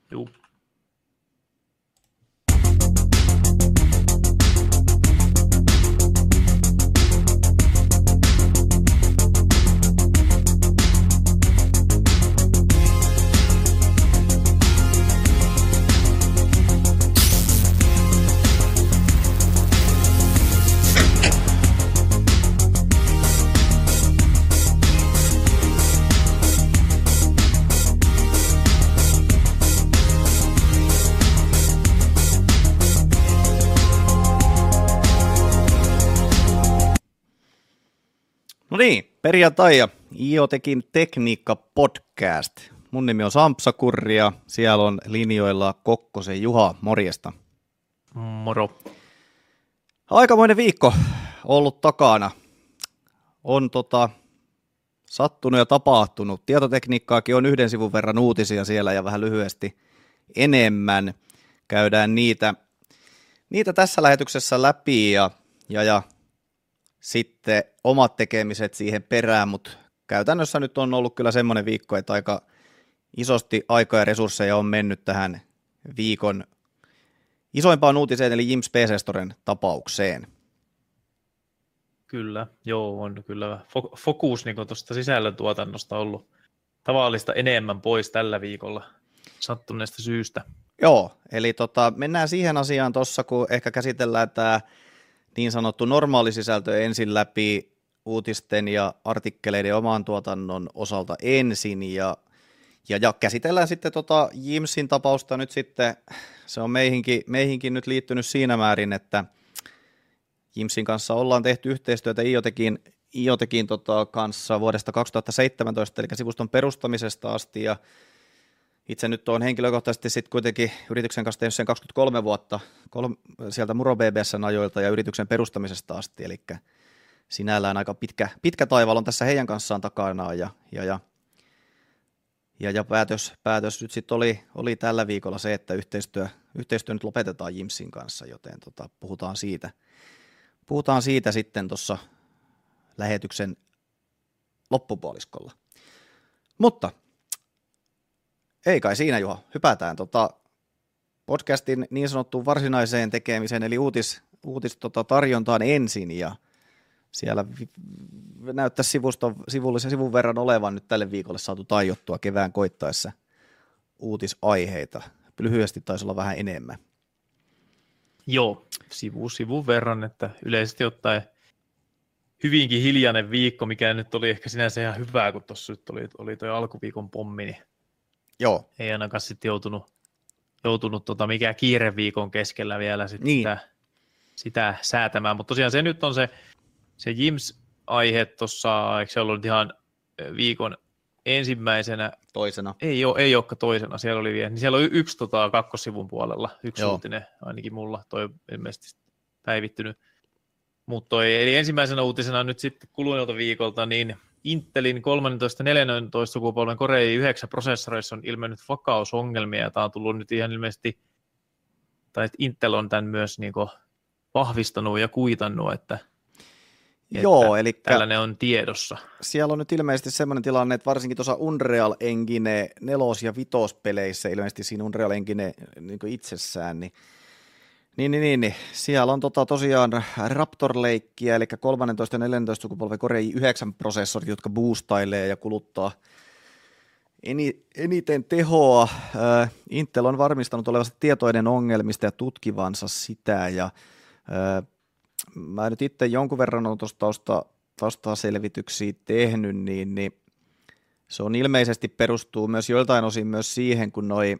Juu. No niin, perjantai ja IoTechin tekniikka-podcast. Mun nimi on Sampsa Kurri ja siellä on linjoilla Kokkosen Juha, morjesta. Moro. Aikamoinen viikko ollut takana. On sattunut ja tapahtunut. Tietotekniikkaakin on yhden sivun verran uutisia siellä ja vähän lyhyesti enemmän. Käydään niitä tässä lähetyksessä läpi ja sitten omat tekemiset siihen perään, mutta käytännössä nyt on ollut kyllä semmoinen viikko, että aika isosti aikaa ja resursseja on mennyt tähän viikon isoimpaan uutiseen, eli Jims PC Storen tapaukseen. Kyllä, joo, on kyllä fokus niin tuosta sisällöntuotannosta ollut tavallista enemmän pois tällä viikolla sattuneesta syystä. Joo, eli mennään siihen asiaan tuossa, kun ehkä käsitellään tämä niin sanottu normaali sisältö ensin läpi uutisten ja artikkeleiden oman tuotannon osalta ensin ja käsitellään sitten Jimsin tapausta nyt sitten, se on meihinkin nyt liittynyt siinä määrin, että Jimsin kanssa ollaan tehty yhteistyötä IoTechin kanssa vuodesta 2017, eli sivuston perustamisesta asti, ja itse nyt olen henkilökohtaisesti sitten kuitenkin yrityksen kanssa tehnyt sen 23 vuotta sieltä Muro BBS:n ajoilta ja yrityksen perustamisesta asti, eli sinällään aika pitkä taival on tässä heidän kanssaan takana, ja päätös nyt sitten oli tällä viikolla se, että yhteistyö nyt lopetetaan Jimsin kanssa, joten puhutaan siitä sitten tuossa lähetyksen loppupuoliskolla. Mutta ei kai siinä, Juha. Hypätään podcastin niin sanottuun varsinaiseen tekemiseen, eli tarjontaan ensin, ja siellä näyttäisi sivun verran olevan nyt tälle viikolle saatu tajottua kevään koittaessa uutisaiheita. Lyhyesti taisi olla vähän enemmän. Joo, sivun verran, että yleisesti ottaen hyvinkin hiljainen viikko, mikä nyt oli ehkä sinänsä ihan hyvää, kun tuossa nyt oli tuo alkuviikon pommi, niin joo. Ei ainakaan sitten joutunut mikään kiireviikon keskellä vielä sitä säätämään, mutta tosiaan se nyt on se Jims-aihe tuossa, eikö se ollut ihan viikon ensimmäisenä? Toisena. Ei olekaan toisena, siellä oli vielä, niin siellä oli yksi kakkossivun puolella, yksi uutinen ainakin mulla, toi ilmeisesti päivittynyt, mutta eli ensimmäisenä uutisena nyt sitten kuluneelta viikolta, niin Intelin 13 ja 14 sukupolven Core i9-prosessoreissa on ilmennyt vakausongelmia, ja tämä on tullut nyt ihan ilmeisesti, tai Intel on tämän myös niinku vahvistanut ja kuitannut, että eli tällainen on tiedossa. Siellä on nyt ilmeisesti semmoinen tilanne, että varsinkin tuossa Unreal Engine 4- ja 5-peleissä, ilmeisesti siinä Unreal Engine niin itsessään, niin, siellä on tosiaan Raptor Lakea, eli 13 ja 14 sukupolven Core i9-prosessorit, jotka boostailee ja kuluttaa eniten tehoa. Intel on varmistanut olevansa tietoinen ongelmista ja tutkivansa sitä, ja mä nyt itse jonkun verran olen tuosta taustaselvityksiä tehnyt, niin se on ilmeisesti perustuu myös joiltain osin myös siihen, kun noi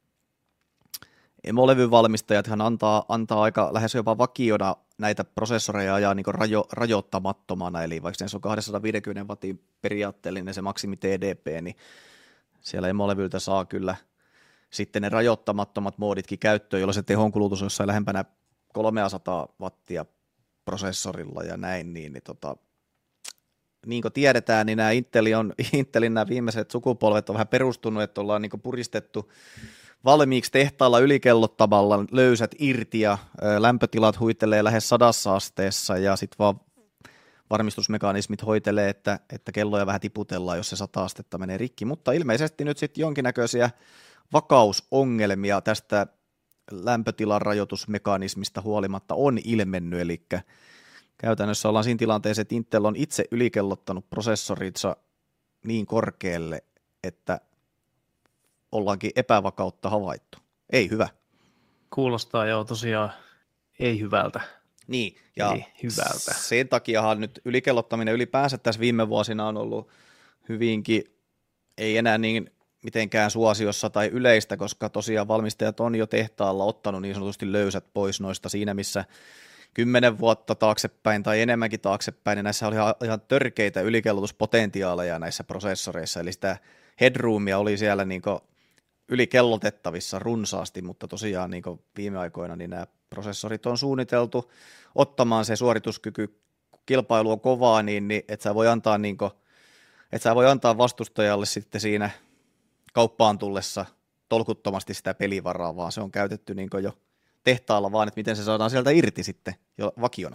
emolevyvalmistajathan antaa aika lähes jopa vakiona näitä prosessoreja ajaa niin rajoittamattomana, eli vaikka se on 250 wattin periaatteellinen se maksimi TDP, niin siellä emolevyltä saa kyllä sitten ne rajoittamattomat mooditkin käyttöön, jolloin se tehonkulutus on jossain lähempänä 300 wattia prosessorilla ja näin, niin niin kuin tiedetään, niin Intelin nämä viimeiset sukupolvet on vähän perustunut, että ollaan niin puristettu valmiiksi tehtaalla ylikellottamalla löysät irti ja lämpötilat huitelee lähes 100 asteessa ja sitten vaan varmistusmekanismit hoitelee, että kelloja vähän tiputellaan, jos se 100 astetta menee rikki, mutta ilmeisesti nyt sitten jonkinnäköisiä vakausongelmia tästä lämpötilan rajoitusmekanismista huolimatta on ilmennyt, eli käytännössä ollaan siinä tilanteessa, että Intel on itse ylikellottanut prosessorinsa niin korkealle, että ollaankin epävakautta havaittu. Ei hyvä. Kuulostaa jo tosiaan ei hyvältä. Niin, ja ei hyvältä. Sen takiahan nyt ylikellottaminen ylipäänsä tässä viime vuosina on ollut hyvinkin, ei enää niin mitenkään suosiossa tai yleistä, koska tosiaan valmistajat on jo tehtaalla ottanut niin sanotusti löysät pois noista siinä, missä 10 vuotta taaksepäin tai enemmänkin taaksepäin, niin näissä oli ihan törkeitä ylikellotuspotentiaaleja näissä prosessoreissa, eli sitä headroomia oli siellä niin ylikellotettavissa runsaasti, mutta tosiaan niin viime aikoina niin nämä prosessorit on suunniteltu ottamaan se suorituskyky, kun kilpailu on kovaa, niin et sä voi antaa vastustajalle sitten siinä kauppaan tullessa tolkuttomasti sitä pelivaraa, vaan se on käytetty niin jo tehtaalla vaan, että miten se saadaan sieltä irti sitten jo vakiona.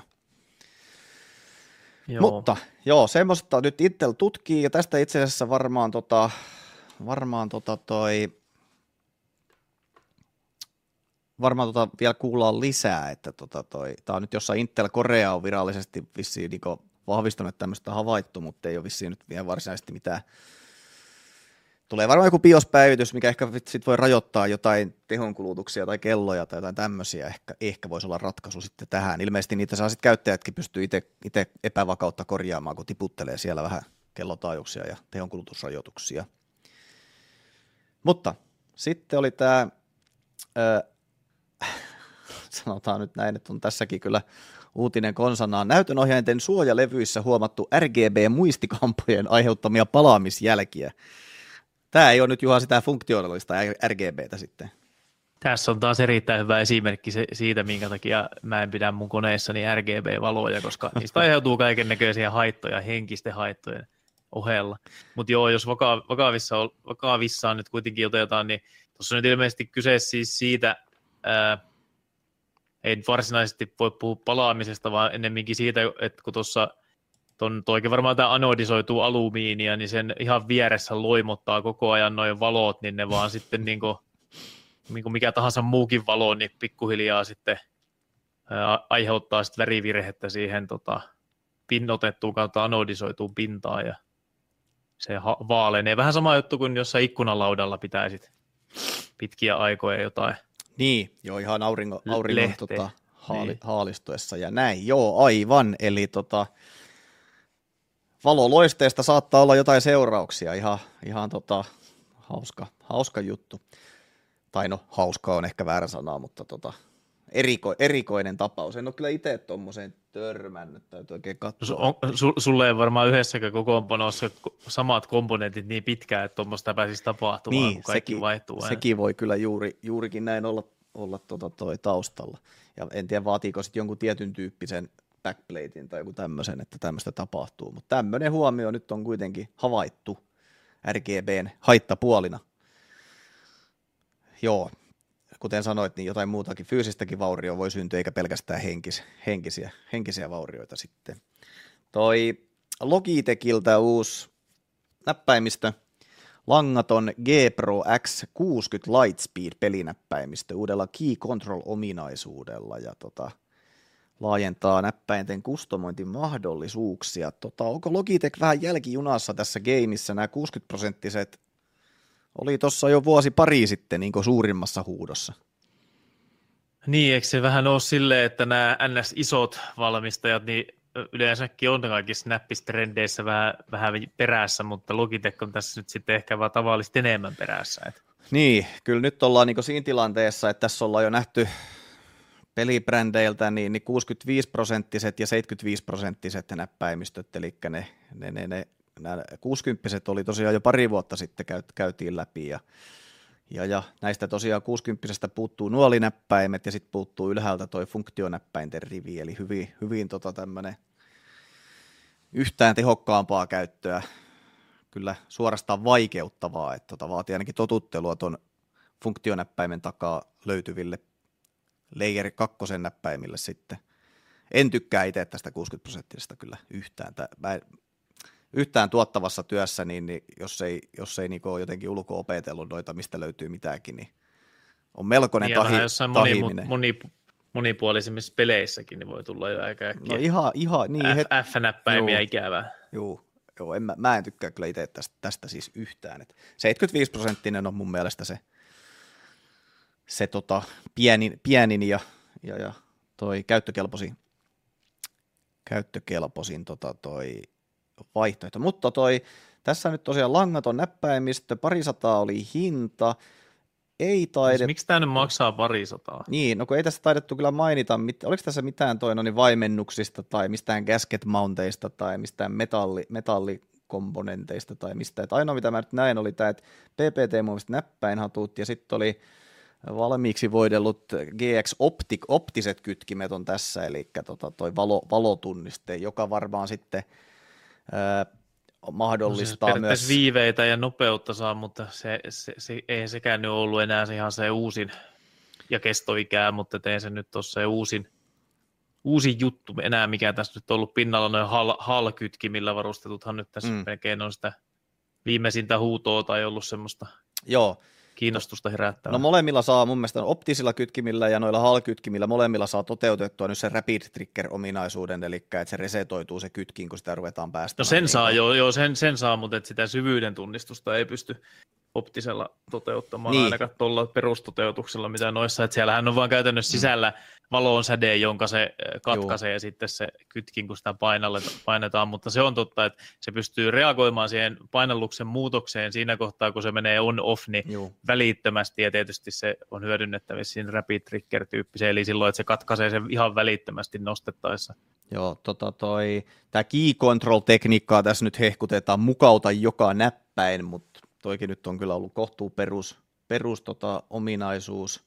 Joo. Mutta joo, semmoista nyt Intel tutkii, ja tästä itse asiassa varmaan vielä kuullaan lisää, että tämä on nyt jossain Intel Korea on virallisesti vissiin niin vahvistunut, että tämmöistä havaittu, mutta ei ole vissiin nyt vielä varsinaisesti mitään. Tulee varmaan joku BIOS-päivitys, mikä ehkä sit voi rajoittaa jotain tehonkulutuksia tai kelloja tai jotain tämmöisiä, ehkä voisi olla ratkaisu sitten tähän. Ilmeisesti niitä saa sitten käyttäjätkin pystyy itse epävakautta korjaamaan, kun tiputtelee siellä vähän kellotaajuuksia ja tehonkulutusrajoituksia. Mutta sitten oli tämä, sanotaan nyt näin, että on tässäkin kyllä uutinen konsanaan, näytönohjainten suojalevyissä huomattu RGB-muistikampojen aiheuttamia palaamisjälkiä. Tämä ei ole nyt Juha sitä funktionaalista RGBtä sitten. Tässä on taas erittäin hyvä esimerkki siitä, minkä takia mä en pidä mun koneessani RGB-valoja, koska niistä aiheutuu kaiken näköisiä haittoja henkisten haittojen ohella. Mutta joo, jos vakavissaan nyt kuitenkin otetaan, niin tuossa on nyt ilmeisesti kyse siis siitä, ei varsinaisesti voi puhua palaamisesta, vaan ennemminkin siitä, että kun tuossa toikin varmaan tämä anodisoituu alumiinia, niin sen ihan vieressä loimottaa koko ajan noin valot, niin ne vaan sitten niin kuin mikä tahansa muukin valo, niin pikkuhiljaa sitten aiheuttaa sitten värivirhettä siihen pinnotettuun kautta anodisoituun pintaan, ja se vaalenee. Vähän sama juttu kuin jossain ikkunalaudalla pitäisit pitkiä aikoja jotain. Niin, joo, ihan auringon haalistuessa ja näin, joo, aivan, eli valoloisteesta saattaa olla jotain seurauksia, ihan hauska juttu. Tai no, hauska on ehkä väärä sana, mutta erikoinen tapaus. En ole kyllä itse tuommoiseen törmännyt, täytyy oikein katsoa. Sulle ei varmaan yhdessäkään kokoonpanossa samat komponentit niin pitkään, että tuommoista pääsisi tapahtumaan, niin, kun kaikki vaihtuu aina. Sekin voi kyllä juurikin näin olla taustalla. Ja en tiedä, vaatiiko sitten jonkun tietyn tyyppisen backplatein tai joku tämmöisen, että tämmöistä tapahtuu. Mutta tämmöinen huomio nyt on kuitenkin havaittu RGBn haittapuolina. Joo, kuten sanoit, niin jotain muutakin fyysistäkin vaurioa voi syntyä, eikä pelkästään henkisiä vaurioita sitten. Toi Logitechiltä uusi näppäimistö, langaton G Pro X60 Lightspeed pelinäppäimistö uudella Key Control-ominaisuudella ja laajentaa näppäinten kustomointimahdollisuuksia. Onko Logitech vähän jälkijunassa tässä gameissa? Nämä 60% oli tuossa jo vuosi pari sitten niin suurimmassa huudossa. Niin, eikö se vähän ole silleen, että nämä NS-isot valmistajat, niin yleensäkin on kaikissa näppistrendeissä vähän perässä, mutta Logitech on tässä nyt sitten ehkä vaan tavallisesti enemmän perässä. Niin, kyllä nyt ollaan niin siinä tilanteessa, että tässä ollaan jo nähty pelibrändeiltä niin 65% ja 75% näppäimistöt, eli nämä 60 oli tosiaan jo pari vuotta sitten käytiin läpi, ja näistä tosiaan 60 puuttuu nuolinäppäimet, ja sitten puuttuu ylhäältä toi funktionäppäinten rivi, eli hyvin tämmöinen yhtään tehokkaampaa käyttöä, kyllä suorastaan vaikeuttavaa, että vaatii ainakin totuttelua ton funktionäppäimen takaa löytyville Layer 2 näppäimille sitten. En tykkää itse tästä 60% kyllä yhtään. yhtään tuottavassa työssä, niin jos ei niin ole jotenkin ulkoa opetellut noita, mistä löytyy mitäkin, niin on melkoinen tahiminen. Monipuolisimmissa peleissäkin niin voi tulla jo aika äkkiä. No ihan niin. F-näppäimiä ikävää. Joo, mä en tykkää kyllä itse tästä siis yhtään. Et 75% on mun mielestä se pienin ja toi käyttökelpoisin toi vaihtoehto. Mutta tässä nyt tosiaan langaton näppäimistö, 200 oli hinta. Ei taidettu. Miksi tämä nyt maksaa 200? Niin, no kun ei tässä taidettu kyllä mainita, oliko tässä mitään vaimennuksista tai mistään gasket mounteista tai mistään metallikomponenteista tai mistä. Että ainoa mitä mä nyt näin oli tämä, että PPT-muovista näppäinhatut ja sitten oli valmiiksi voidellut GX optiset kytkimet on tässä, eli toi valotunniste, joka varmaan sitten mahdollistaa myös viiveitä ja nopeutta saa, mutta ei sekään nyt ollut enää ihan se uusin ja kestoikää, mutta ei se nyt ole se uusin juttu enää, mikä tässä nyt on ollut pinnalla, noin HAL-kytkimillä varustetuthan nyt tässä melkein on sitä viimeisintä huutoa tai ollut semmoista kiinnostusta herättävää. No molemmilla saa mun mielestä optisilla kytkimillä ja noilla HAL-kytkimillä molemmilla saa toteutettua nyt se rapid trigger-ominaisuuden, eli että se resetoituu se kytkin, kun sitä ruvetaan päästämään. No sen saa, sen saa, mutta että sitä syvyyden tunnistusta ei pysty optisella toteuttamaan ainakaan tuolla perustoteutuksella, mitä noissa, että siellähän on vaan käytännössä sisällä valon säde, jonka se katkaisee ja sitten se kytkin, kun sitä painetaan, mutta se on totta, että se pystyy reagoimaan siihen painalluksen muutokseen siinä kohtaa, kun se menee on-off, niin välittömästi, ja tietysti se on hyödynnettävissä siinä rapid trigger-tyyppiseen, eli silloin, että se katkaisee sen ihan välittömästi nostettaessa. Joo, tämä key control-tekniikkaa tässä nyt hehkutetaan mukauta joka näppäin, mutta toikin nyt on kyllä ollut kohtuu perus ominaisuus,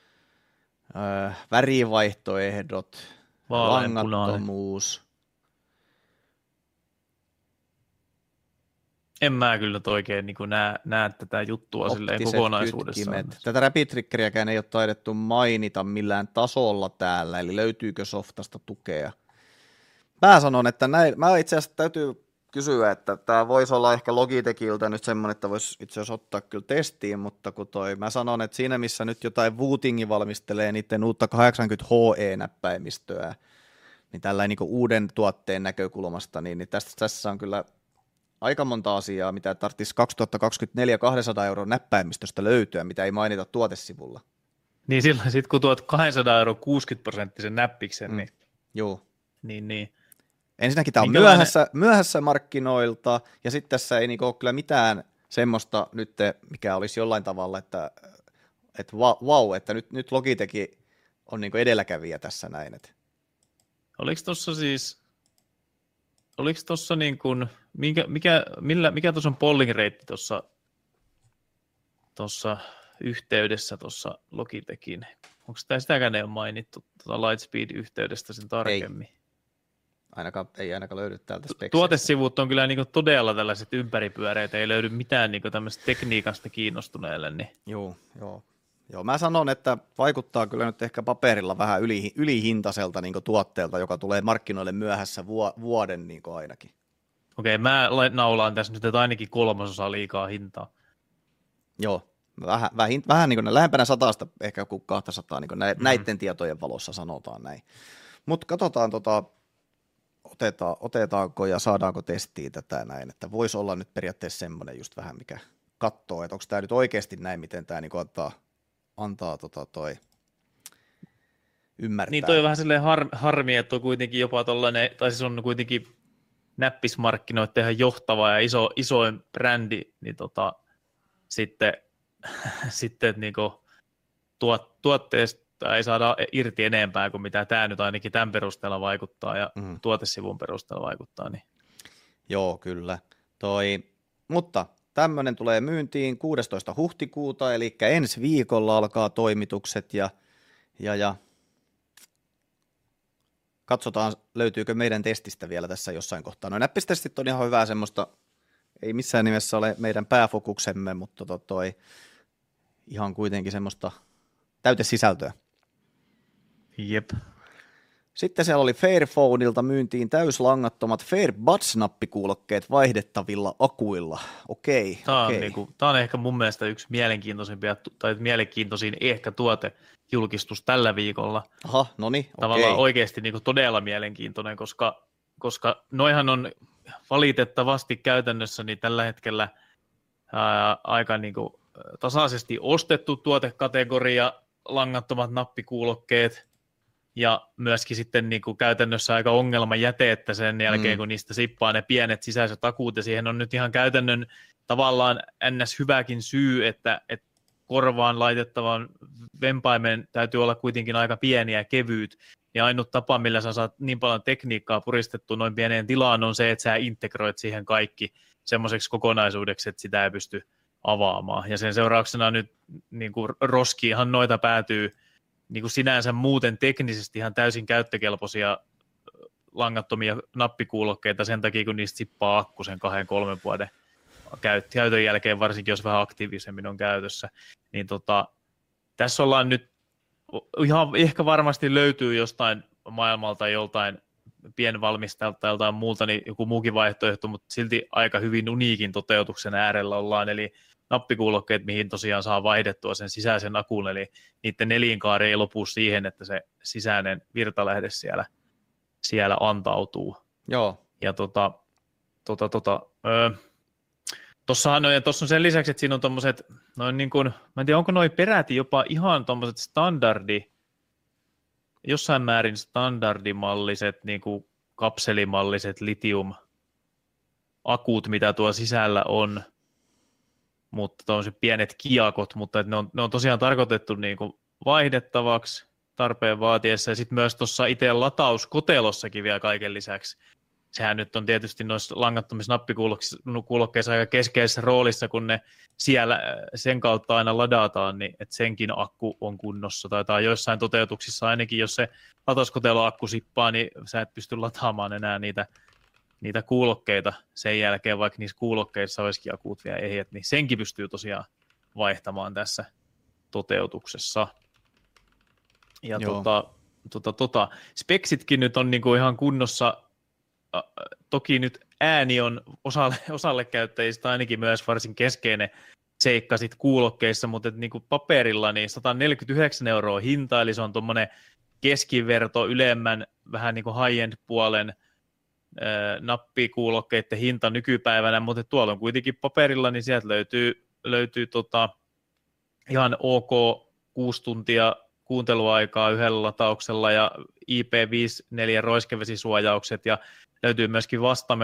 värivaihtoehdot, langattomuus. En mä kyllä oikein niin näe tätä juttua silleen kokonaisuudessaan. Tätä rapid triggeriäkään ei ole taidettu mainita millään tasolla täällä, eli löytyykö softasta tukea. Mä sanon, että mä itse asiassa täytyy kysyä, että tämä voisi olla ehkä Logitechiltä nyt semmoinen, että voisi itse asiassa ottaa kyllä testiin, mutta kun mä sanon, että siinä missä nyt jotain Wootingi valmistelee niiden uutta 80 HE-näppäimistöä, niin tällainen niin uuden tuotteen näkökulmasta, niin tässä on kyllä aika monta asiaa, mitä tarvitsisi 2024 200 € näppäimistöstä löytyä, mitä ei mainita tuotesivulla. Niin silloin sitten kun tuot 200 € 60% näppiksen, niin... Joo. Niin. Ensinnäkin tämä on myöhässä markkinoilta, ja sitten tässä ei niinku ole kyllä mitään semmoista nyt, mikä olisi jollain tavalla, että että nyt Logitech on niinku edelläkävijä tässä näin. Oliko tuossa niin kuin, mikä tuossa on polling rate tuossa yhteydessä tuossa Logitechin? Onko sitäkään ei ole mainittu Lightspeed-yhteydestä sen tarkemmin? Ei ainakaan löydy täältä spekseistä. Tuotesivut on kyllä niin todella tällaiset ympäripyöreitä, ei löydy mitään niin tämmöistä tekniikasta kiinnostuneelle. Niin. Joo, mä sanon, että vaikuttaa kyllä nyt ehkä paperilla vähän ylihintaiselta niin tuotteelta, joka tulee markkinoille myöhässä vuoden niin ainakin. Okei, mä naulaan tässä nyt, että ainakin 3/3 liikaa hintaa. Joo, vähän niin kuin lähempänä 100, ehkä kuin 200, niin kuin näiden tietojen valossa sanotaan näin. Mutta katsotaan otetaanko ja saadaanko testiin tätä näin, että voisi olla nyt periaatteessa semmoinen just vähän, mikä katsoo, että onko tämä nyt oikeasti näin, miten tämä niinku antaa toi ymmärtää. Niin toi on vähän silleen harmi, että on kuitenkin jopa tollainen, tai siis on kuitenkin näppismarkkinoiden ihan johtava ja isoin brändi, niin sitten niinku tuotteesta ei saada irti enempää kuin mitä tämä nyt ainakin tämän perusteella vaikuttaa ja tuotesivun perusteella vaikuttaa. Niin. Joo, kyllä. Mutta tämmöinen tulee myyntiin 16. huhtikuuta, eli ensi viikolla alkaa toimitukset ja katsotaan, löytyykö meidän testistä vielä tässä jossain kohtaa. No näppistestit on ihan hyvää semmoista, ei missään nimessä ole meidän pääfokuksemme, mutta ihan kuitenkin semmoista täytesisältöä. Jep. Sitten siellä oli Fairphoneilta myyntiin täyslangattomat FairBuds-nappikuulokkeet vaihdettavilla akuilla. Okei. Tämä on ehkä mun mielestä yksi mielenkiintoisimpia, tai mielenkiintoisin ehkä tuotejulkistus tällä viikolla. Aha, no niin, tavallaan oikeasti niin kuin todella mielenkiintoinen, koska noihan on valitettavasti käytännössä niin tällä hetkellä aika niin kuin tasaisesti ostettu tuotekategoria, langattomat nappikuulokkeet, ja myöskin sitten niin kuin käytännössä aika ongelmajäte, että sen jälkeen kun niistä sippaa ne pienet sisäiset akuut, ja siihen on nyt ihan käytännön tavallaan ns. Hyväkin syy, että korvaan laitettavan vempaimen täytyy olla kuitenkin aika pieni ja kevyt, ja ainut tapa, millä sä saat niin paljon tekniikkaa puristettu noin pieneen tilaan, on se, että sä integroit siihen kaikki semmoiseksi kokonaisuudeksi, että sitä ei pysty avaamaan. Ja sen seurauksena nyt niin kuin roskiinhan noita päätyy niin kuin sinänsä muuten teknisesti ihan täysin käyttökelpoisia langattomia nappikuulokkeita sen takia, kun niistä sippaa akku sen 2-3 vuoden käytön jälkeen, varsinkin jos vähän aktiivisemmin on käytössä. Niin tässä ollaan nyt, ihan ehkä varmasti löytyy jostain maailmalta joltain pienvalmistajalta tai joltain muulta, niin joku muukin vaihtoehto, mutta silti aika hyvin uniikin toteutuksen äärellä ollaan, eli nappikuulokkeet, mihin tosiaan saa vaihdettua sen sisäisen akun, eli niiden elinkaari ei lopu siihen, että se sisäinen virtalähde siellä antautuu. Joo. Ja tuossa on sen lisäksi, että siinä on tommoset, noin niin kuin, mä en tiedä, onko noin peräti jopa ihan tommoset jossain määrin standardimalliset, niin kuin kapselimalliset litium-akut, mitä tuo sisällä on, mutta tuollaiset pienet kiakot, mutta ne on tosiaan tarkoitettu niin kuin vaihdettavaksi tarpeen vaatiessa, ja sitten myös tuossa itse latauskotelossakin vielä kaiken lisäksi. Sehän nyt on tietysti noissa langattomissa nappikuulokkeissa aika keskeisessä roolissa, kun ne siellä sen kautta aina ladataan, niin että senkin akku on kunnossa. Tai joissain toteutuksissa ainakin, jos se latauskoteloakku sippaa, niin sä et pysty lataamaan enää niitä kuulokkeita sen jälkeen, vaikka niissä kuulokkeissa olisikin akut vielä ehjät, niin senkin pystyy tosiaan vaihtamaan tässä toteutuksessa. Ja speksitkin nyt on niinku ihan kunnossa. Toki nyt ääni on osalle käyttäjistä ainakin myös varsin keskeinen seikka sit kuulokkeissa, mutta niinku paperilla niin 149 € hinta, eli se on tuommoinen keskiverto ylemmän vähän niin kuin high-end puolen nappikuulokkeiden hinta nykypäivänä, mutta tuolla on kuitenkin paperilla, niin sieltä löytyy ihan ok 6 tuntia kuunteluaikaa yhdellä latauksella ja IP54 roiskevesisuojaukset ja löytyy myöskin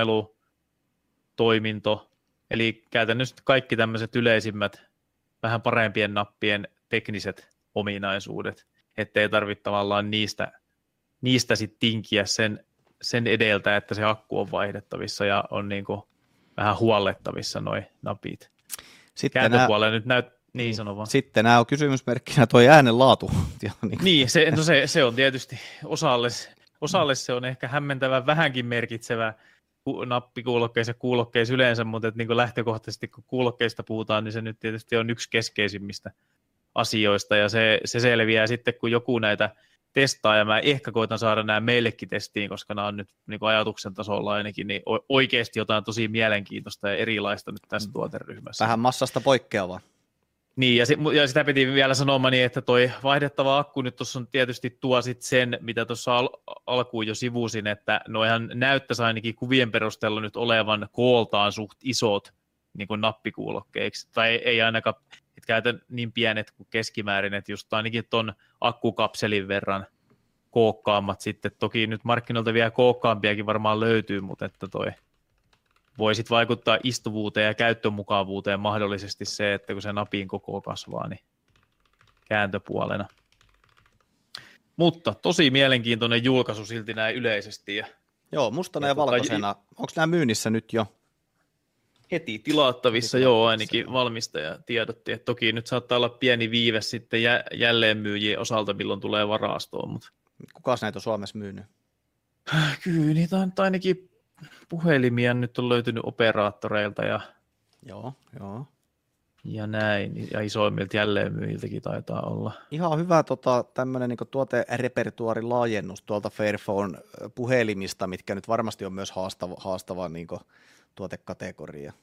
vastamelutoiminto, eli käytännössä kaikki tämmöiset yleisimmät vähän parempien nappien tekniset ominaisuudet, ettei tarvitse tavallaan niistä sitten tinkiä sen edeltä, että se akku on vaihdettavissa ja on niinku vähän huollettavissa noi napit. Kääntöpuolella nyt niin sano vaan. Sitten nämä on kysymysmerkkinä toi äänenlaatu. Niin, se on tietysti osalle se on ehkä hämmentävän vähänkin merkitsevä nappikuulokkeissa ja kuulokkeissa yleensä, mutta niin lähtökohtaisesti kun kuulokkeista puhutaan, niin se nyt tietysti on yksi keskeisimmistä asioista ja se selviää sitten, kun joku näitä testaa ja mä ehkä koitan saada nämä meillekin testiin, koska nämä on nyt niin ajatuksen tasolla ainakin niin oikeasti jotain tosi mielenkiintoista ja erilaista nyt tässä tuoteryhmässä. Vähän massasta poikkeavaa. Niin, ja sitä piti vielä sanomani, että toi vaihdettava akku nyt tuossa on tietysti tuo sit sen, mitä tuossa alkuun jo sivusin, että noihan näyttäisi ainakin kuvien perusteella nyt olevan kooltaan suht isot niin kuin nappikuulokkeiksi, tai ei ainakaan käytä niin pienet kuin keskimäärin, että just ainakin ton akkukapselin verran kookkaammat sitten, toki nyt markkinoilta vielä kookkaampiakin varmaan löytyy, mutta että toi voi sitten vaikuttaa istuvuuteen ja käyttömukavuuteen mahdollisesti se, että kun se napin koko kasvaa, niin kääntöpuolena. Mutta tosi mielenkiintoinen julkaisu silti näin yleisesti. Joo, mustana ja valkoisena. Onko nämä myynnissä nyt jo? Heti tilattavissa, joo, ainakin valmistaja tiedotti. Että toki nyt saattaa olla pieni viive sitten jälleenmyyjien osalta, milloin tulee varastoon. Mutta kukas näitä on Suomessa myynyt? Kyllä, niitä on ainakin puhelimia nyt on löytynyt operaattoreilta. Ja Joo. ja näin, ja isoimmilta jälleenmyyjiltäkin taitaa olla. Ihan hyvä tämmöinen niin tuoterepertuaarin laajennus tuolta Fairphone puhelimista, mitkä nyt varmasti on myös haastava niin tuotekategoria.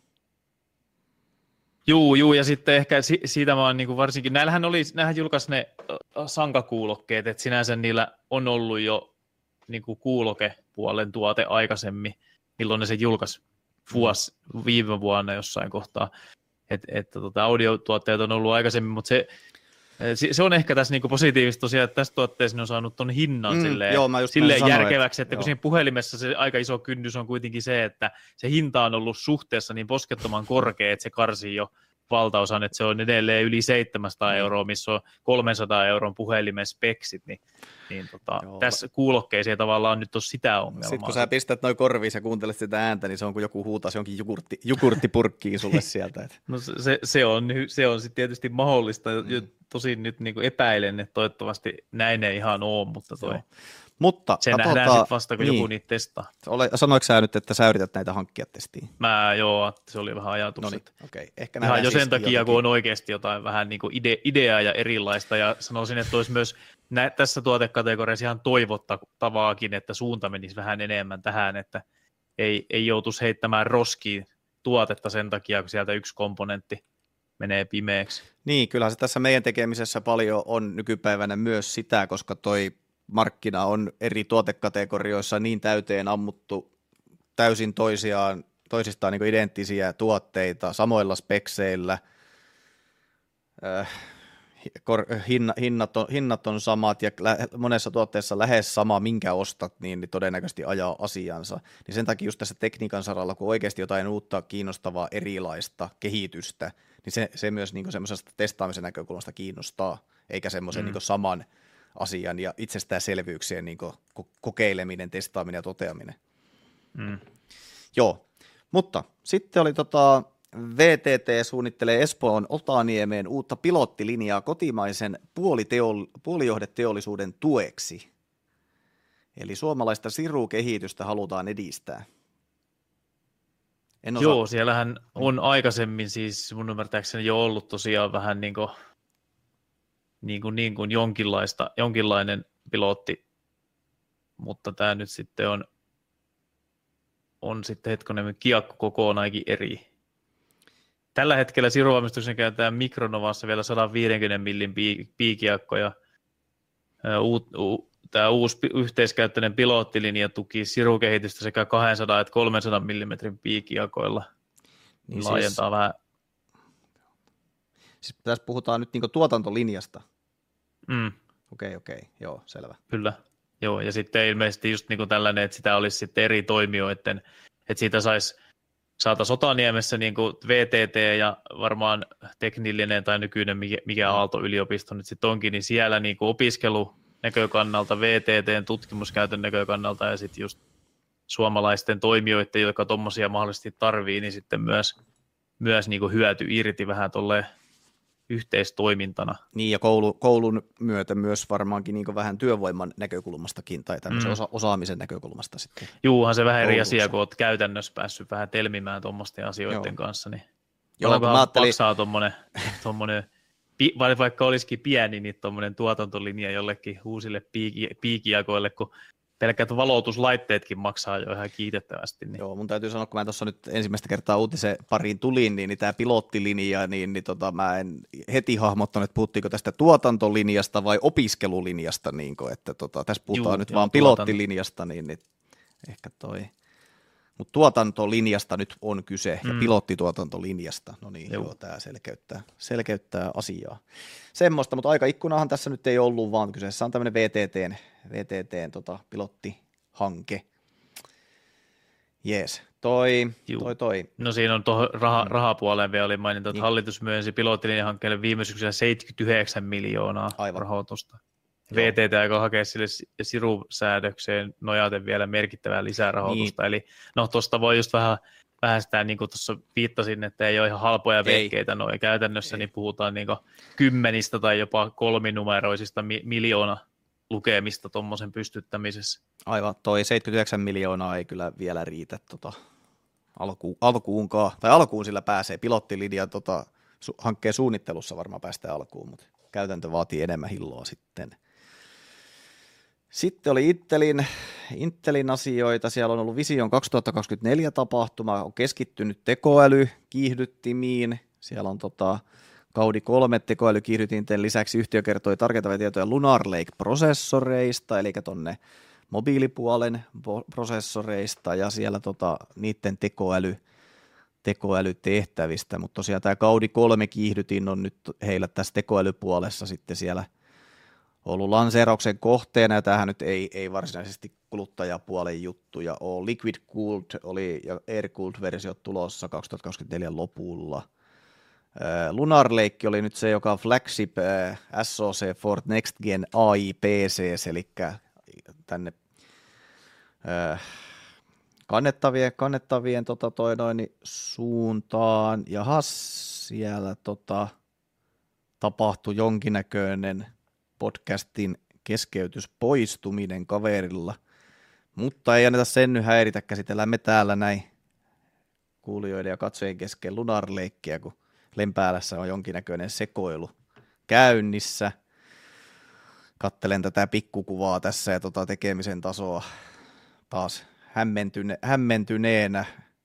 Juu, ja sitten ehkä siitä mä oon niin varsinkin, näillähän julkaisi ne sankakuulokkeet, että sinänsä niillä on ollut jo niin kuulokepuolen tuote aikaisemmin, milloin ne se julkaisi viime vuonna jossain kohtaa, että audiotuotteet on ollut aikaisemmin, mutta se on ehkä tässä niinku positiivista tosiaan, että tässä tuotteessa ne on saanut ton hinnan silleen järkeväksi, että kun siinä puhelimessa se aika iso kynnys on kuitenkin se, että se hinta on ollut suhteessa niin poskettoman korkea, että se karsii jo valtaosan, että se on edelleen yli 700 euroa, missä on 300 euron puhelimen speksit, niin tässä kuulokkeeseen tavallaan nyt on sitä ongelmaa. Sitten kun sä pistät noin korviin ja kuuntelet sitä ääntä, niin se on kuin joku huutaisi jonkin jogurttipurkkiin sulle sieltä. No se on sitten tietysti mahdollista, tosin nyt niin kuin epäilen, että toivottavasti näin ei ihan ole, mutta Mutta se nähdään sitten vasta, kun joku niitä testaa. Sanoitko sä nyt, että sä yrität näitä hankkia testiin? Se oli vähän ajatus. No niin, okei. Ehkä ihan jo sen takia, kun on oikeasti jotain vähän niin kuin ideaa ja erilaista, ja sanoisin, että olisi myös tässä tuotekategoriassa ihan toivottavaakin, että suunta menisi vähän enemmän tähän, että ei joutuisi heittämään roskiin tuotetta sen takia, kun sieltä yksi komponentti menee pimeäksi. Niin, kyllähän se tässä meidän tekemisessä paljon on nykypäivänä myös sitä, koska toi markkina on eri tuotekategorioissa niin täyteen ammuttu täysin toisistaan niin kuin identtisiä tuotteita samoilla spekseillä. Hinnat on samat ja monessa tuotteessa lähes sama, minkä ostat, niin todennäköisesti ajaa asiansa. Niin sen takia just tässä tekniikan saralla, kun oikeasti jotain uutta, kiinnostavaa, erilaista kehitystä, niin se myös niin semmoisesta testaamisen näkökulmasta kiinnostaa, eikä semmoisen niin saman asian ja itsestäänselvyyksien niin kokeileminen, testaaminen ja toteaminen. Joo, mutta sitten oli VTT suunnittelee Espoon Otaniemeen uutta pilottilinjaa kotimaisen puolijohdeteollisuuden tueksi. Eli suomalaista sirukehitystä halutaan edistää. Joo, siellähän on aikaisemmin siis mun ymmärtääkseni jo ollut tosiaan vähän niin kuin jonkinlainen pilotti, mutta tämä nyt sitten on sitten hetkonen kiekko kokonaankin eri. Tällä hetkellä siruvalmistuksen käytetään Mikronovassa vielä 150 millin piikiakko, ja tämä uusi yhteiskäyttöinen pilottilinja tuki sirukehitystä sekä 200 että 300 mm piikiakoilla. Niin laajentaa siis vähän. Siis tässä puhutaan nyt niinku tuotantolinjasta. Okei, joo, selvä. Kyllä, joo, ja sitten ilmeisesti just niinku tällainen, että sitä olisi sitten eri toimijoiden, että siitä saataisiin Otaniemessä niin kuin VTT ja varmaan teknillinen tai nykyinen, mikä Aalto-yliopisto nyt sitten onkin, niin siellä niin kuin opiskelunäkökannalta, VTTn tutkimuskäytön näkökannalta ja sitten just suomalaisten toimijoiden, jotka tuommoisia mahdollisesti tarvii, niin sitten myös niin kuin hyöty irti vähän tolleen yhteistoimintana. Niin, ja koulun myötä myös varmaankin niin vähän työvoiman näkökulmastakin tai tämmöisen osaamisen näkökulmasta sitten. Juuhan se vähän eri asia, kun olet käytännössä päässyt vähän telmimään tuommoisten asioiden kanssa. Niin paljonkohan maksaa tuommoinen, vaikka olisikin pieni, niin tuommoinen tuotantolinja jollekin uusille piikijakoille, kun pelkät valotuslaitteetkin maksaa jo ihan kiitettävästi. Niin. Joo, mun täytyy sanoa, kun mä tuossa nyt ensimmäistä kertaa uutisen pariin tulin, niin tämä pilottilinja, niin mä en heti hahmottanut, että puhuttiinko tästä tuotantolinjasta vai opiskelulinjasta, niin kuin, että tässä puhutaan nyt vaan pilottilinjasta, niin ehkä toi. Mutta tuotantolinjasta nyt on kyse, ja pilottituotantolinjasta. No niin, joo, tämä selkeyttää asiaa. Semmoista, mutta aikaikkunahan tässä nyt ei ollut, vaan kyseessä on tämmöinen VTTn pilottihanke. Jees, toi. No siinä on tuohon rahapuoleen vielä oli maininta, että hallitus myönsi pilottilinjahankkeelle viime syksyllä 79 miljoonaa rahoitusta. VTT aikoo hakea sille sirusäädökseen nojaten vielä merkittävää lisärahoitusta, eli no tuosta voi just vähän sitä, niin kuin tuossa viittasin, että ei ole ihan halpoja vehkeitä noin käytännössä, niin puhutaan niin kuin kymmenistä tai jopa kolminumeroisista miljoona lukemista tuommoisen pystyttämisessä. Aivan, toi 79 miljoonaa ei kyllä vielä riitä alkuunkaan, tai alkuun sillä pääsee pilottilinja hankkeen suunnittelussa varmaan päästään alkuun, mutta käytäntö vaatii enemmän hilloa sitten. Sitten oli Intelin asioita, siellä on ollut Vision 2024 tapahtuma, on keskittynyt tekoälykiihdyttimiin, siellä on Gaudi 3 tekoälykiihdytinten lisäksi yhtiö kertoi tarkentavia tietoja Lunar Lake-prosessoreista, eli tuonne mobiilipuolen prosessoreista ja siellä niiden tekoälytehtävistä, mutta tosiaan tämä Gaudi 3 kiihdytin on nyt heillä tässä tekoälypuolessa sitten siellä ollut lanseerauksen kohteena, ja tämähän nyt ei varsinaisesti kuluttajapuolen juttuja ole. Liquid Cooled ja Air Cooled versiot tulossa 2024 lopulla. Lunar Lake oli nyt se, joka on flagship SoC for Next Gen AI PCs, eli tänne kannettavien suuntaan. Jahas, siellä tapahtui jonkinnäköinen podcastin keskeytys poistuminen kaverilla, mutta ei anneta sen nyt häiritä, käsitellään me täällä näin kuulijoiden ja katsojien kesken Lunar Lakea, kun Lempäälässä on jonkinnäköinen sekoilu käynnissä. Kattelen tätä pikkukuvaa tässä ja tekemisen tasoa taas hämmentyneenä.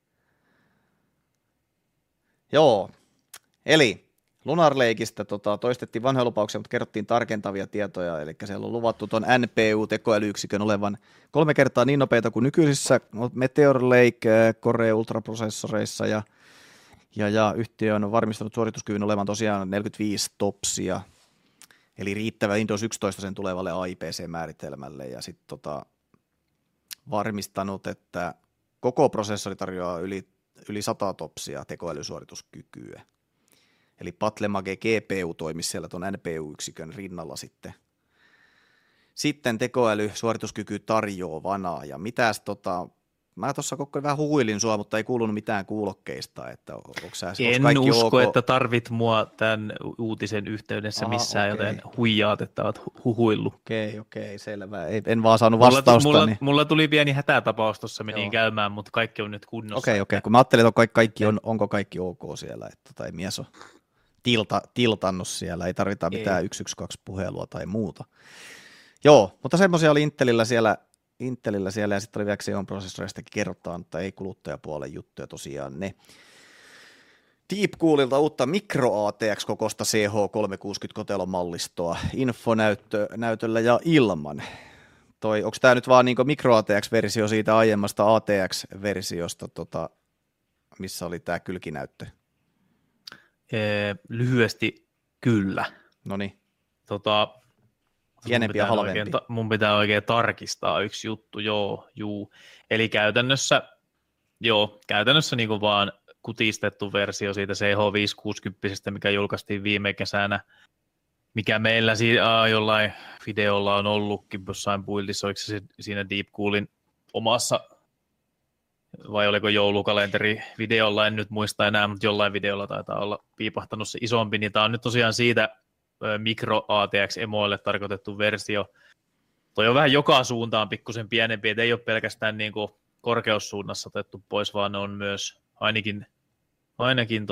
Joo, eli Lunar Lakeista toistettiin vanhoja lupauksia, mutta kerrottiin tarkentavia tietoja, eli siellä on luvattu tuon NPU-tekoälyyksikön olevan 3 kertaa niin nopeita kuin nykyisissä Meteor Lake Core Ultra-prosessoreissa, ja yhtiö on varmistanut suorituskyvyn olevan tosiaan 45 topsia, eli riittävä Windows 11 sen tulevalle AIPC-määritelmälle, ja sitten varmistanut, että koko prosessori tarjoaa yli 100 topsia tekoälysuorituskykyä. Eli Patlemage GPU toimisi siellä tuon NPU-yksikön rinnalla sitten tekoälysuorituskyky tarjoavana. Ja mitäs mä tuossa koko ajan vähän huilin sua, mutta ei kuulunut mitään kuulokkeista, että onko sä en usko, että tarvit mua tämän uutisen yhteydessä missään, joten huijaat, että olet huhuillut. Okei, selvä. En vaan saanut vastausta. Mulla tuli pieni hätätapaus tuossa meni käymään, mutta kaikki on nyt kunnossa. Okei, kun mä ajattelin, että onko kaikki ok siellä, että ei mies ole tiltannut siellä, ei tarvita mitään 112 puhelua tai muuta. Joo, mutta semmoisia oli Intelillä siellä ja sitten oli vielä Xeon-prosessoreistakin kerrotaan, mutta ei kuluttajapuolen juttuja tosiaan ne. Deepcoolilta uutta Micro ATX-kokosta CH360 kotelomallistoa infonäytöllä ja ilman. Onko tämä nyt vaan niinku Micro ATX-versio siitä aiemmasta ATX-versiosta, missä oli tämä kylkinäyttö? Lyhyesti kyllä. Noniin. Pienempi ja halvempi. Mun pitää oikein tarkistaa yksi juttu, juu. Eli käytännössä niin kuin vaan kutistettu versio siitä CH560, mikä julkaistiin viime kesänä, mikä meillä jollain videolla on ollutkin jossain buildissa, oliko se siinä Deepcoolin omassa, vai oliko joulukalenteri videolla, en nyt muista enää, mutta jollain videolla taitaa olla piipahtanut se isompi, niin tämä on nyt tosiaan siitä Micro ATX-emoille tarkoitettu versio. Toi on vähän joka suuntaan pikkusen pienempi, että ei ole pelkästään niin kuin korkeussuunnassa otettu pois, vaan ne on myös ainakin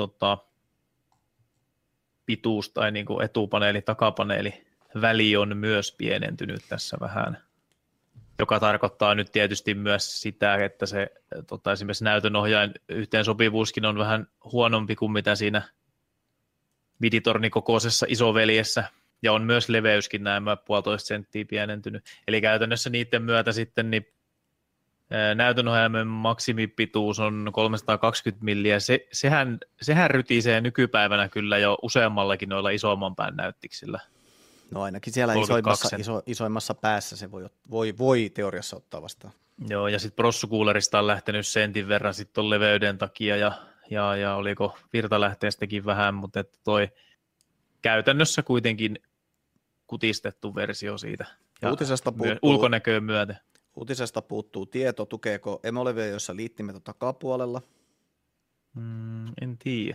pituus tai niin kuin etupaneeli, takapaneeli väli on myös pienentynyt tässä vähän, joka tarkoittaa nyt tietysti myös sitä, että se esimerkiksi näytönohjain yhteensopivuuskin on vähän huonompi kuin mitä siinä viditornikokoisessa isoveljessä, ja on myös leveyskin näin 1,5 senttiä pienentynyt. Eli käytännössä niiden myötä sitten niin näytönohjaimen maksimipituus on 320 milliä. Sehän rytisee nykypäivänä kyllä jo useammallakin noilla isomman pään näyttiksillä. No ainakin siellä isoimmassa päässä se voi teoriassa ottaa vastaan. Joo, ja sitten prossukuulerista on lähtenyt sentin verran sitten tuon leveyden takia, ja oliko virtalähteestäkin vähän, mutta että toi käytännössä kuitenkin kutistettu versio siitä. Ulkonäköä myöten. Uutisesta puuttuu tieto, tukeeko emolevejoissa liittimet takapuolella? En tiedä.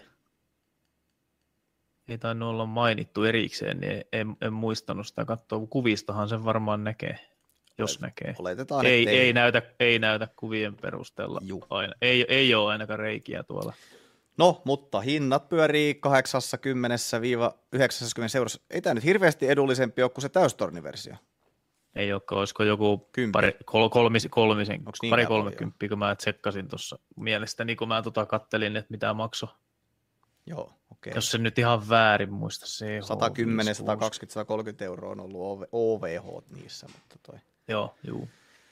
Ei tainnut olla mainittu erikseen, niin en muistanut sitä katsoa. Kuvistahan sen varmaan näkee, jos näkee. Oletetaan, ei näytä kuvien perusteella. Aina. Ei ole ainakaan reikiä tuolla. No, mutta hinnat pyörii 80-90 eurossa. Ei tämä nyt hirveästi edullisempi ole kuin se täystorniversio. Ei olekaan, olisiko joku Kymppi. pari 30, kun mä tsekkasin tuossa mielestäni, kun mä kattelin, että mitä maksoi. Joo, okei. Jos se nyt ihan väärin muista, CH 110, 120, 130 euroa on ollut OVH niissä, mutta toi. Joo, juu.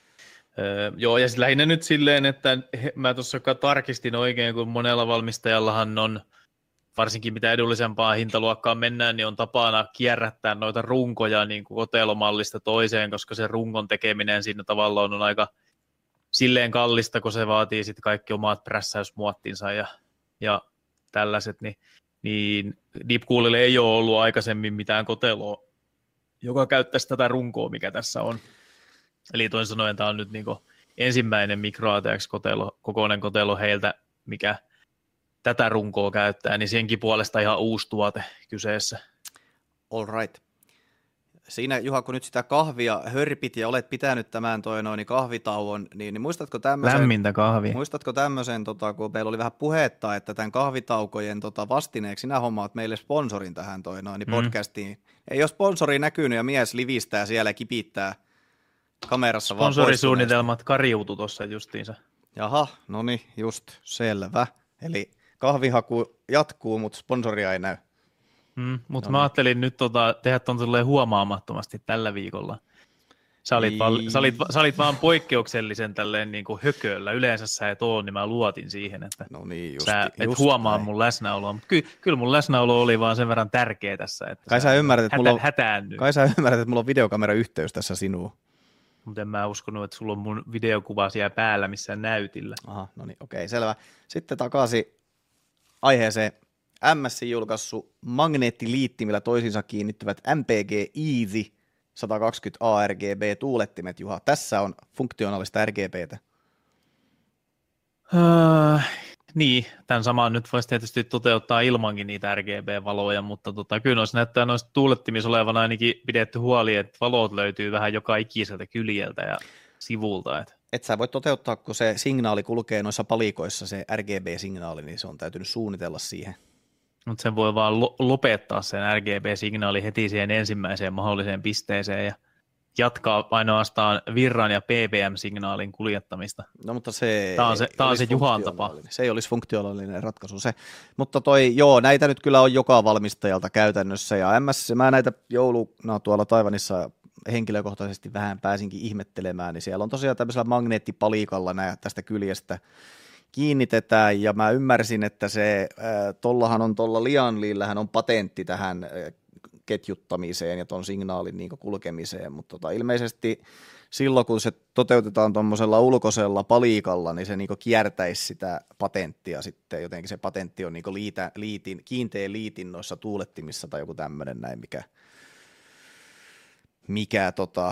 Joo, ja lähinnä nyt silleen, että mä tuossa tarkistin oikein, kun monella valmistajallahan on, varsinkin mitä edullisempaa hintaluokkaan mennään, niin on tapana kierrättää noita runkoja niin kuin kotelomallista toiseen, koska se rungon tekeminen siinä tavallaan on aika silleen kallista, kun se vaatii sitten kaikki omat prässäysmuottinsa ja tällaiset, niin Deepcoolille ei ole ollut aikaisemmin mitään koteloa, joka käyttäisi tätä runkoa, mikä tässä on. Eli toisin sanoen tämä on nyt niin ensimmäinen MicroATX-kotelo, kokoinen kotelo heiltä, mikä tätä runkoa käyttää, niin senkin puolesta ihan uusi tuote kyseessä. All right. Siinä, Juha, kun nyt sitä kahvia hörpit ja olet pitänyt tämän kahvitauon, niin muistatko tämmöisen? Lämmintä kahvia. Muistatko tämmöisen, kun meillä oli vähän puhetta, että tämän kahvitaukojen vastineeksi sinä hommaat meille sponsorin tähän podcastiin. Ei ole sponsori näkynyt ja mies livistää siellä ja kipittää kamerassa. Sponsorisuunnitelmat kariutu tuossa justiinsa. Jaha, no niin, just selvä. Eli kahvihaku jatkuu, mutta sponsoria ei näy. Mutta mä ajattelin nyt tehdä ton huomaamattomasti tällä viikolla. Sä olit vaan poikkeuksellisen tälleen niin kuin hököllä. Yleensä sä et oo, niin mä luotin siihen, että sä et huomaa mun läsnäoloa. Mutta kyllä mun läsnäolo oli vaan sen verran tärkeä tässä, että kai sä ymmärrät, että mulla on videokamerayhteys tässä sinuun. Mutta en mä uskonut, että sulla on mun videokuva siellä päällä missään näytillä. Aha, no niin, okei, selvä. Sitten takaisin aiheeseen. MS julkaissut magneettiliittimillä toisiinsa kiinnittyvät MPG Easy 120 ARGB-tuulettimet, Juha. Tässä on funktionaalista RGBtä. Niin, tämän saman nyt voisi tietysti toteuttaa ilmankin niitä RGB-valoja, mutta kyllä noissa näyttää noista tuulettimissa olevan ainakin pidetty huoli, että valot löytyy vähän joka ikiseltä kyljeltä ja sivulta. Et sä voi toteuttaa, kun se signaali kulkee noissa palikoissa, se RGB-signaali, niin se on täytynyt suunnitella siihen. Mutta sen voi vaan lopettaa sen RGB-signaali heti siihen ensimmäiseen mahdolliseen pisteeseen ja jatkaa ainoastaan virran ja PPM-signaalin kuljettamista. No, mutta tämä on se Juhan tapa. Se ei olisi funktionaalinen ratkaisu se. Mutta näitä nyt kyllä on joka valmistajalta käytännössä, ja mä näitä jouluna tuolla Taiwanissa henkilökohtaisesti vähän pääsinkin ihmettelemään, niin siellä on tosiaan tämmöisellä magneettipalikalla tästä kyljestä kiinnitetään, ja mä ymmärsin, että tuolla Lianlillähän on patentti tähän ketjuttamiseen ja ton signaalin niin kulkemiseen, mutta ilmeisesti silloin, kun se toteutetaan tuommoisella ulkoisella palikalla, niin se niin kiertäisi sitä patenttia sitten, jotenkin se patentti on niin kiinteä liitin noissa tuulettimissa tai joku tämmöinen näin, mikä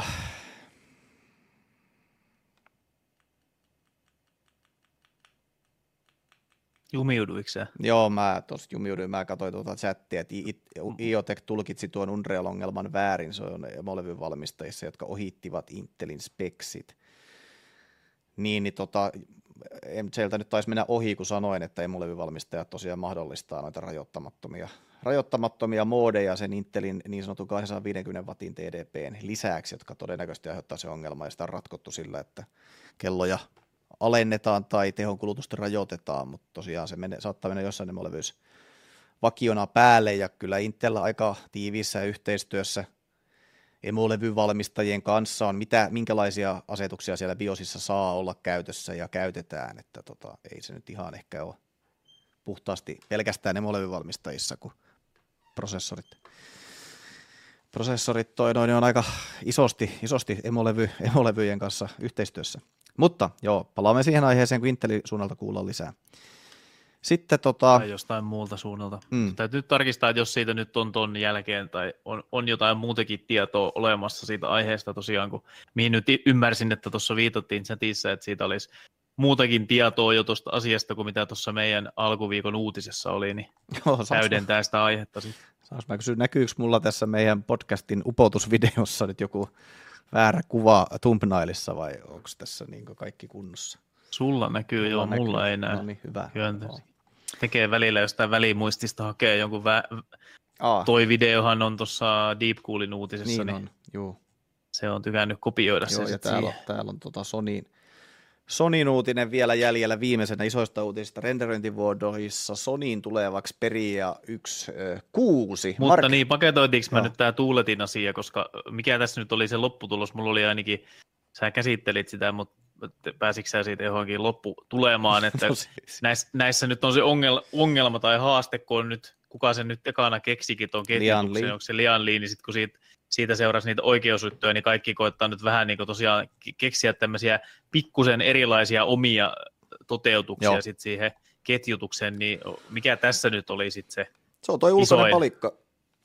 Jumiuduiko sä? Joo, mä tuossa jumiuduin, mä katsoin chattia, että IoTech tulkitsi tuon Unreal-ongelman väärin, se on molevyn valmistajissa, jotka ohittivat Intelin speksit. Sieltä nyt taisi mennä ohi, kun sanoin, että molevyn valmistajat tosiaan mahdollistaa noita rajoittamattomia moodeja sen Intelin niin sanotun 250 wattin TDPn lisäksi, jotka todennäköisesti aiheuttaa se ongelma, ja sitä on ratkottu sillä, että kelloja alennetaan tai tehonkulutusta rajoitetaan, mutta tosiaan se saattaa mennä jossain emolevyys vakiona päälle, ja kyllä Intel aika tiiviissä yhteistyössä emolevyvalmistajien kanssa on, minkälaisia asetuksia siellä BIOSissa saa olla käytössä ja käytetään, että ei se nyt ihan ehkä ole puhtaasti pelkästään emolevyvalmistajissa, kun prosessorit on aika isosti emolevyjen kanssa yhteistyössä. Mutta joo, palaamme siihen aiheeseen, kun Intelin suunnalta kuullaan lisää. Sitten tai jostain muulta suunnalta. Täytyy tarkistaa, että jos siitä nyt on ton jälkeen tai on jotain muutakin tietoa olemassa siitä aiheesta tosiaan, mihin nyt ymmärsin, että tuossa viitattiin chatissa, että siitä olisi muutakin tietoa jo tuosta asiasta kuin mitä tuossa meidän alkuviikon uutisessa oli, niin täydentää sitä aihetta sitten. Saanko mä kysyä, näkyykö mulla tässä meidän podcastin upotusvideossa nyt joku väärä kuva thumbnailissa vai onko tässä niin kaikki kunnossa? Sulla näkyy, mulla ei näy. No niin, hyvä. tekee välillä jostain välimuistista, hakee jonkun toi videohan on tuossa Deepcoolin uutisessa, niin on, juu. Se on tykännyt kopioida joo, sen. Ja täällä on Sonyn uutinen vielä jäljellä viimeisenä isoista uutisista renderöintivuodoissa. Sonyin tulevaksi Xperia 1.6. Mutta niin, paketoitiinko mä nyt tää tuuletin asia, koska mikä tässä nyt oli se lopputulos? Mulla oli ainakin, sä käsittelit sitä, mutta pääsitkö sä siitä johonkin loppu tulemaan, että näissä nyt on se ongelma tai haaste, kun on nyt, kuka sen nyt ekana keksikin tuon ketjutuksen, onko se Lian Li, niin sitten kun siitä seurasi niitä oikeusjuttuja, niin kaikki koittaa nyt vähän niin kuin tosiaan keksiä tämmöisiä pikkusen erilaisia omia toteutuksia sitten siihen ketjutukseen, niin mikä tässä nyt oli sitten se Se on toi ulkoinen palikka.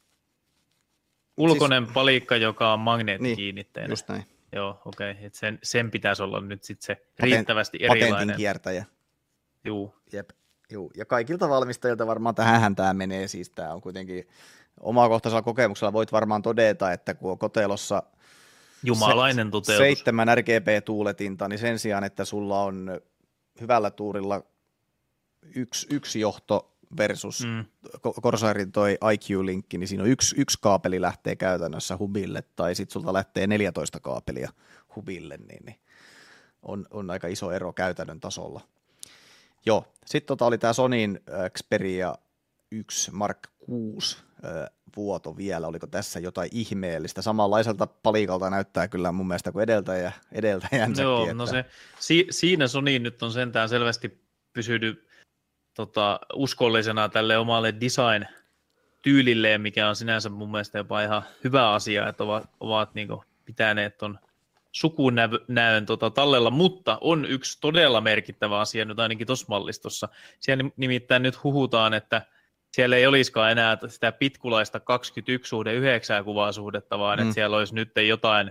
Ulkoinen palikka, joka on magneettikiinnitteinen. Just näin. Joo, okei. Sen pitäisi olla nyt sitten se riittävästi erilainen. Patentin kiertäjä. Juu. Jep. Juu. Ja kaikilta valmistajilta varmaan tähänhän tämä menee, siis tämä on kuitenkin omakohtaisella kokemuksella voit varmaan todeta, että kun on kotelossa jumalainen toteutus. 7 RGB-tuuletinta, niin sen sijaan, että sulla on hyvällä tuurilla yksi johto versus Corsairin toi IQ-linkki, niin siinä on yksi kaapeli lähtee käytännössä hubille, tai sitten sulta lähtee 14 kaapelia hubille, niin on aika iso ero käytännön tasolla. Joo, sitten oli tämä Sonyn Xperia 1 Mark 6 vuoto vielä, oliko tässä jotain ihmeellistä? Samanlaiselta palikalta näyttää kyllä mun mielestä kuin edeltäjänsäkin. Joo, että... no siinä Sony nyt on sentään selvästi pysynyt uskollisena tälle omalle design-tyylilleen, mikä on sinänsä mun mielestä jopa ihan hyvä asia, että ovat niin kuin pitäneet ton sukunäön tallella, mutta on yksi todella merkittävä asia nyt ainakin tuossa mallistossa. Siellä nimittäin nyt huhutaan, että siellä ei olisikaan enää sitä pitkulaista 21:9 kuvasuhdetta, vaan että siellä olisi nyt jotain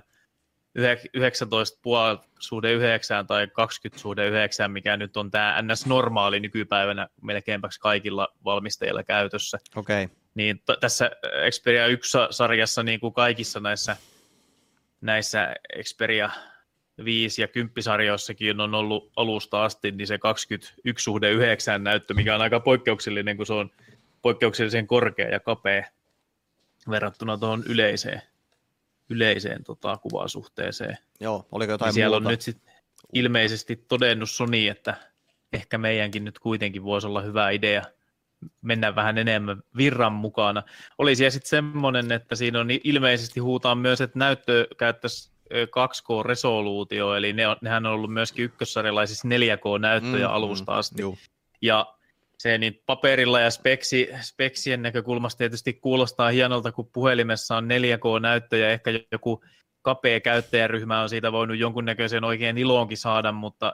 19,5:9 tai 20:9, mikä nyt on tämä NS-normaali nykypäivänä melkeinpäksi kaikilla valmistajilla käytössä. Okay. Niin tässä Xperia 1-sarjassa, niin kuin kaikissa näissä Xperia 5 ja 10-sarjoissakin on ollut alusta asti, niin se 21:9 näyttö, mikä on aika poikkeuksellinen, kun se on poikkeuksellisen korkea ja kapea verrattuna tuohon yleiseen kuvasuhteeseen. Joo, oliko jotain siellä muuta? On nyt sit ilmeisesti todennut Sony, että ehkä meidänkin nyt kuitenkin voisi olla hyvä idea mennä vähän enemmän virran mukana. Oli siellä sitten semmoinen, että siinä on ilmeisesti huutaan myös, että näyttö käyttäisi 2K-resoluutio, eli nehän on ollut myöskin ykkössarjalaisissa 4K-näyttöjä alusta asti. Ja se niin paperilla ja speksien näkökulmasta tietysti kuulostaa hienolta, kun puhelimessa on 4K-näyttöjä, ehkä joku kapea käyttäjäryhmä on siitä voinut jonkunnäköisen oikein iloonkin saada, mutta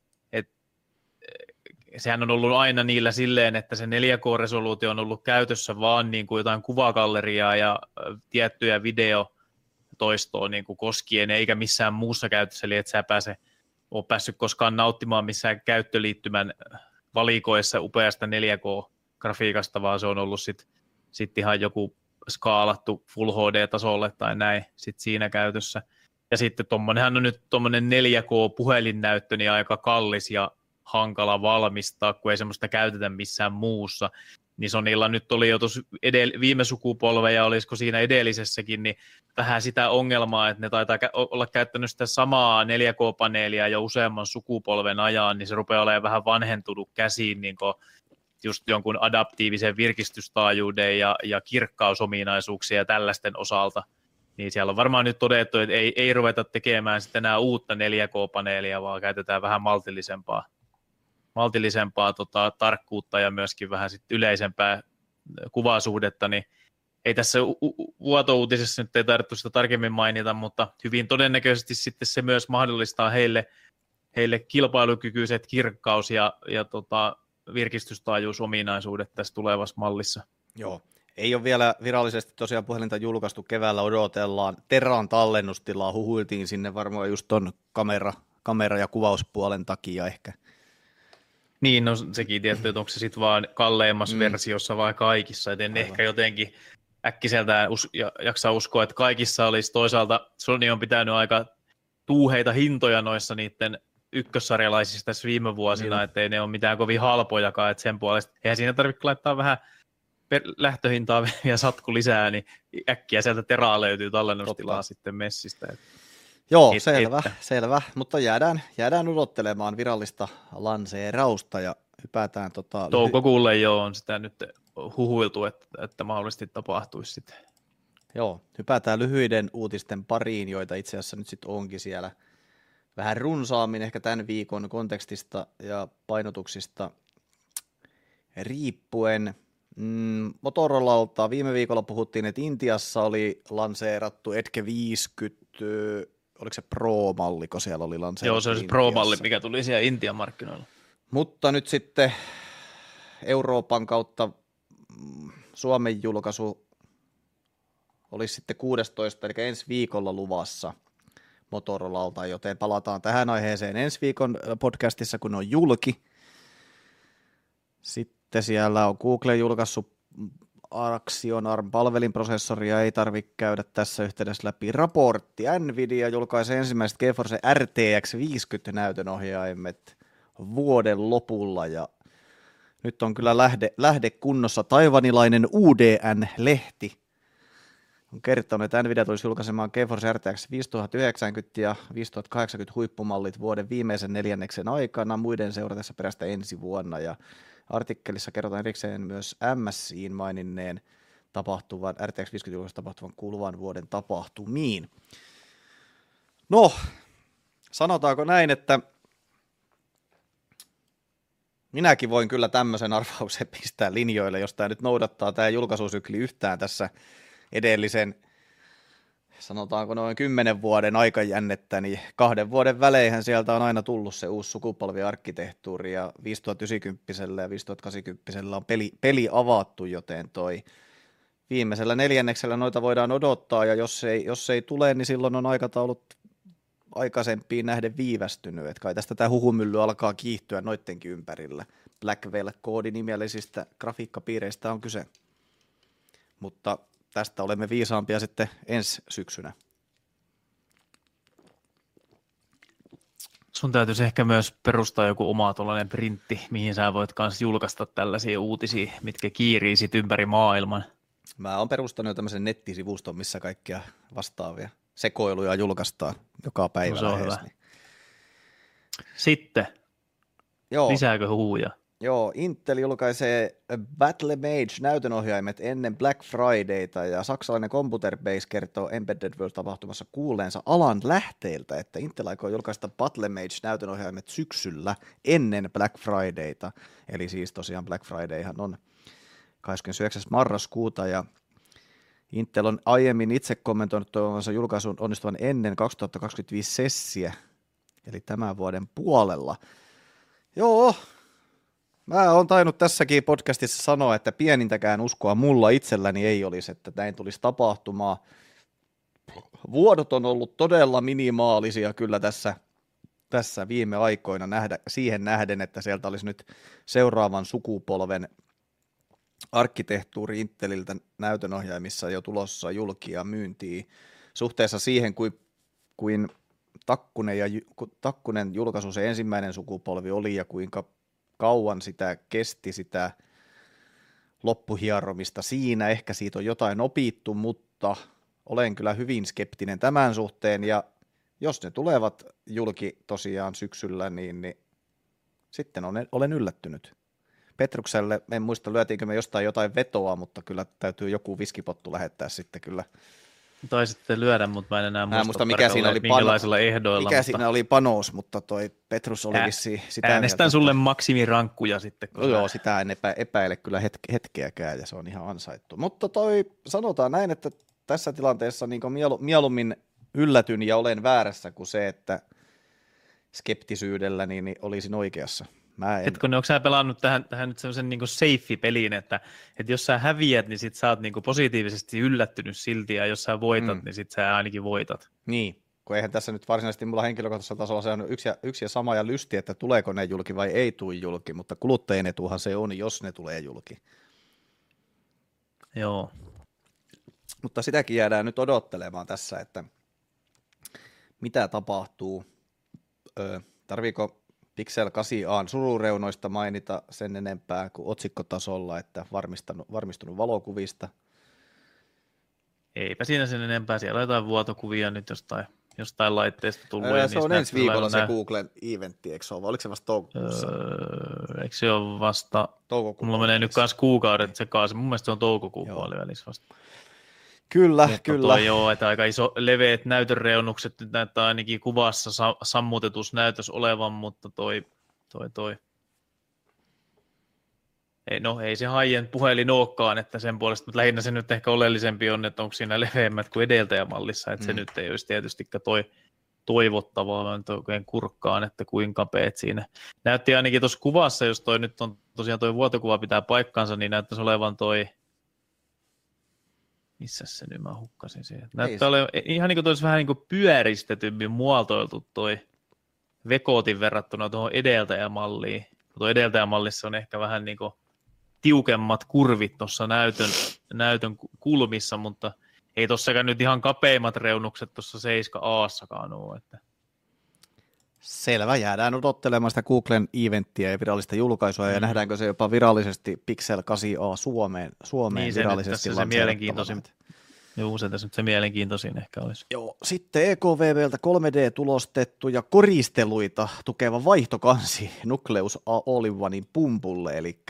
sehän on ollut aina niillä silleen, että se 4K-resoluutio on ollut käytössä vaan niin kuin jotain kuvagalleriaa ja tiettyjä videotoistoa niin kuin koskien, eikä missään muussa käytössä, eli et sä ole päässyt koskaan nauttimaan missään käyttöliittymän valikoissa upeasta 4K-grafiikasta, vaan se on ollut sit ihan joku skaalattu Full HD-tasolle tai näin sit siinä käytössä. Ja sitten tommonenhan on nyt tommonen 4K-puhelinnäyttö niin aika kallis ja hankala valmistaa, kun ei semmoista käytetä missään muussa. Niin Sonylla nyt oli jo tuossa viime sukupolve ja olisiko siinä edellisessäkin, niin vähän sitä ongelmaa, että ne taitaa olla käyttänyt sitä samaa 4K-paneelia jo useamman sukupolven ajan, niin se rupeaa olemaan vähän vanhentunut käsiin niin just jonkun adaptiivisen virkistystaajuuden ja kirkkausominaisuuksia ja tällaisten osalta. Niin siellä on varmaan nyt todettu, että ei ruveta tekemään sitten enää uutta 4K-paneelia, vaan käytetään vähän maltillisempaa tarkkuutta ja myöskin vähän sit yleisempää kuvasuhdetta, niin ei tässä vuotouutisessa nyt ei tarvittu sitä tarkemmin mainita, mutta hyvin todennäköisesti sitten se myös mahdollistaa heille kilpailukykyiset kirkkaus- ja virkistystaajuusominaisuudet tässä tulevassa mallissa. Joo. Ei ole vielä virallisesti tosiaan puhelinta julkaistu, keväällä odotellaan. Terran tallennustilaa huhuiltiin sinne varmaan just ton kamera- ja kuvauspuolen takia ehkä. Niin, no sekin tietty, että onko se sitten vaan kalleimmassa versiossa vai kaikissa, et en ehkä jotenkin äkkiseltään jaksaa uskoa, että kaikissa olisi toisaalta, Sony on pitänyt aika tuuheita hintoja noissa niiden ykkössarjalaisista tässä viime vuosina, Niin. ettei ne ole mitään kovin halpojakaan, että sen puolesta eihän siinä tarvitse laittaa vähän lähtöhintaa ja satku lisää, niin äkkiä sieltä Teraa löytyy tallennustilaa sitten messistä. Joo, selvä, mutta jäädään odottelemaan virallista lanseerausta ja hypätään toukokuulle jo on sitä nyt huhuiltu, että mahdollisesti tapahtuisi sitten. Joo, hypätään lyhyiden uutisten pariin, joita itse asiassa nyt sitten onkin siellä vähän runsaammin ehkä tämän viikon kontekstista ja painotuksista riippuen. Motorolalta viime viikolla puhuttiin, että Intiassa oli lanseerattu Edge 50, oliko se Pro-malli, kun siellä oli lanseerattu? Joo, se on se Pro-malli, mikä tuli siellä Intian markkinoilla. Mutta nyt sitten Euroopan kautta Suomen julkaisu olisi sitten 16, eli ensi viikolla luvassa Motorolalta, joten palataan tähän aiheeseen ensi viikon podcastissa, kun on julki. Sitten siellä on Google julkaissut Axion ARM-palvelinprosessoria, ei tarvitse käydä tässä yhteydessä läpi raportti. Nvidia julkaisi ensimmäiset GeForce RTX 50 näytönohjaimet vuoden lopulla, ja nyt on kyllä lähde kunnossa. Taivanilainen UDN-lehti on kertonut, että Nvidia tulisi julkaisemaan GeForce RTX 5090 ja 5080 huippumallit vuoden viimeisen neljänneksen aikana, muiden seuratessa perästä ensi vuonna, ja artikkelissa kerrotaan erikseen myös MSIin maininneen tapahtuvan, RTX 50 julkaisussa tapahtuvan kuluvan vuoden tapahtumiin. No, sanotaanko näin, että minäkin voin kyllä tämmöisen arvauksen pistää linjoille, jos tämä nyt noudattaa tämä julkaisusykli yhtään tässä edellisen, sanotaanko noin 10 vuoden aikajännettä, niin 2 vuoden väleihän sieltä on aina tullut se uusi sukupolviarkkitehtuuri, ja 5090 ja 5080 on peli avattu, joten toi viimeisellä neljänneksellä noita voidaan odottaa, ja jos ei tule, niin silloin on aikataulut aikaisempiin nähden viivästynyt, että kai tästä tämä huhumylly alkaa kiihtyä noittenkin ympärillä. Blackwell-koodinimiellisistä grafiikkapiireistä on kyse, mutta tästä olemme viisaampia sitten ensi syksynä. Sun täytyisi ehkä myös perustaa joku oma tuollainen printti, mihin sä voit myös julkaista tällaisia uutisia, mitkä kiirii sit ympäri maailman. Mä oon perustanut jo tämmöisen nettisivuston, missä kaikkia vastaavia sekoiluja julkaistaan joka päivä. No, se on hyvä. Sitten, lisääkö huuja? Joo, Intel julkaisee Battle Mage-näytönohjaimet ennen Black Fridayta, ja saksalainen Computer Base kertoo Embedded World-tapahtumassa kuulleensa alan lähteiltä, että Intel aikoo julkaista Battle Mage-näytönohjaimet syksyllä ennen Black Fridayta, eli siis tosiaan Black Fridayhan on 29. marraskuuta, ja Intel on aiemmin itse kommentoinut toivonsa julkaisun onnistuvan ennen 2025 sessiä, eli tämän vuoden puolella. Joo, mä oon tainnut tässäkin podcastissa sanoa, että pienintäkään uskoa mulla itselläni ei olisi, että näin tulisi tapahtumaan. Vuodot on ollut todella minimaalisia kyllä tässä viime aikoina siihen nähden, että sieltä olisi nyt seuraavan sukupolven arkkitehtuuri Inteliltä näytönohjaimissa jo tulossa julkia myyntiin suhteessa siihen, kuin Takkunen julkaisu se ensimmäinen sukupolvi oli ja kuinka kauan sitä kesti sitä loppuhieromista siinä. Ehkä siitä on jotain opittu, mutta olen kyllä hyvin skeptinen tämän suhteen, ja jos ne tulevat julki tosiaan syksyllä, niin sitten olen yllättynyt. Petrukselle, en muista lyötiinkö me jostain jotain vetoa, mutta kyllä täytyy joku viskipottu lähettää sitten kyllä. Taisitte lyödä, mutta mä en enää muista mikä siinä oli minkälaisilla ehdoilla. Mikä siinä oli panos, mutta toi Petrus oli vissiin sitä äänestän mieltä, sulle maksimirankkuja sitten. Joo, sitä en epäile kyllä hetkeäkään, ja se on ihan ansaittu. Mutta sanotaan näin, että tässä tilanteessa niin mieluummin yllätyn ja olen väärässä kuin se, että skeptisyydellä niin olisin oikeassa. Hetkinen, onko sä pelannut tähän nyt semmoisen niin safe-peliin, että jos sä häviät, niin sit sä oot niin positiivisesti yllättynyt silti, ja jos sä voitat, niin sit sä ainakin voitat. Niin, kun eihän tässä nyt varsinaisesti mulla henkilökohtaisella tasolla se on yksi ja sama ja lysti, että tuleeko ne julki vai ei tule julki, mutta kuluttajien etuhan se on, jos ne tulee julki. Joo. Mutta sitäkin jäädään nyt odottelemaan tässä, että mitä tapahtuu Tarviiko Pixel 8a surureunoista mainita sen enempää kuin otsikkotasolla, että varmistunut valokuvista? Eipä siinä sen enempää. Siellä on jotain vuotokuvia nyt jostain laitteesta tullut. Se on ensi viikolla se Googlen eventti, eikö se ole? Oliko se vasta toukokuussa? Eikö se ole vasta? Toukokuun mulla menee nyt kanssa kuukaudet sekaisin. Mun mielestä se on toukokuun puolivälissä vasta. Kyllä, mutta kyllä. Joo, että aika iso leveät näytöreunukset nyt näyttää ainakin kuvassa sammutetus näytös olevan, mutta toi. Ei se high-end puhelin olekaan, että sen puolesta, mutta lähinnä se nyt ehkä oleellisempi on, että onko siinä leveämmät kuin edeltäjämallissa, että se nyt ei olisi tietystikään toivottavaa, vaan oikein kurkkaan, että kuinka kapeat siinä. Näytti ainakin tuossa kuvassa, jos toi nyt on tosiaan toi vuotokuva pitää paikkansa, niin näyttäisi olevan missä se nyt mä hukkasin siihen. Näyttää olevan ihan niin kuin toisi vähän niin kuin pyöristetymmin muotoiltu toi Vekotin verrattuna tuohon edeltäjämalliin. Tuo edeltäjämallissa on ehkä vähän niin kuin tiukemmat kurvit tuossa näytön kulmissa, mutta ei tossakaan nyt ihan kapeimmat reunukset tuossa 7A:ssakaan ole. Että. Selvä, jäädään odottelemaan sitä Googlen eventtiä ja virallista julkaisua, ja nähdäänkö se jopa virallisesti Pixel 8a Suomeen niin, virallisesti lanseerattavana. Joo, se tässä nyt se mielenkiintoisin ehkä olisi. Joo, sitten EKVVltä 3D-tulostettuja koristeluita tukeva vaihtokansi Nucleus All-in-Onein pumpulle, eli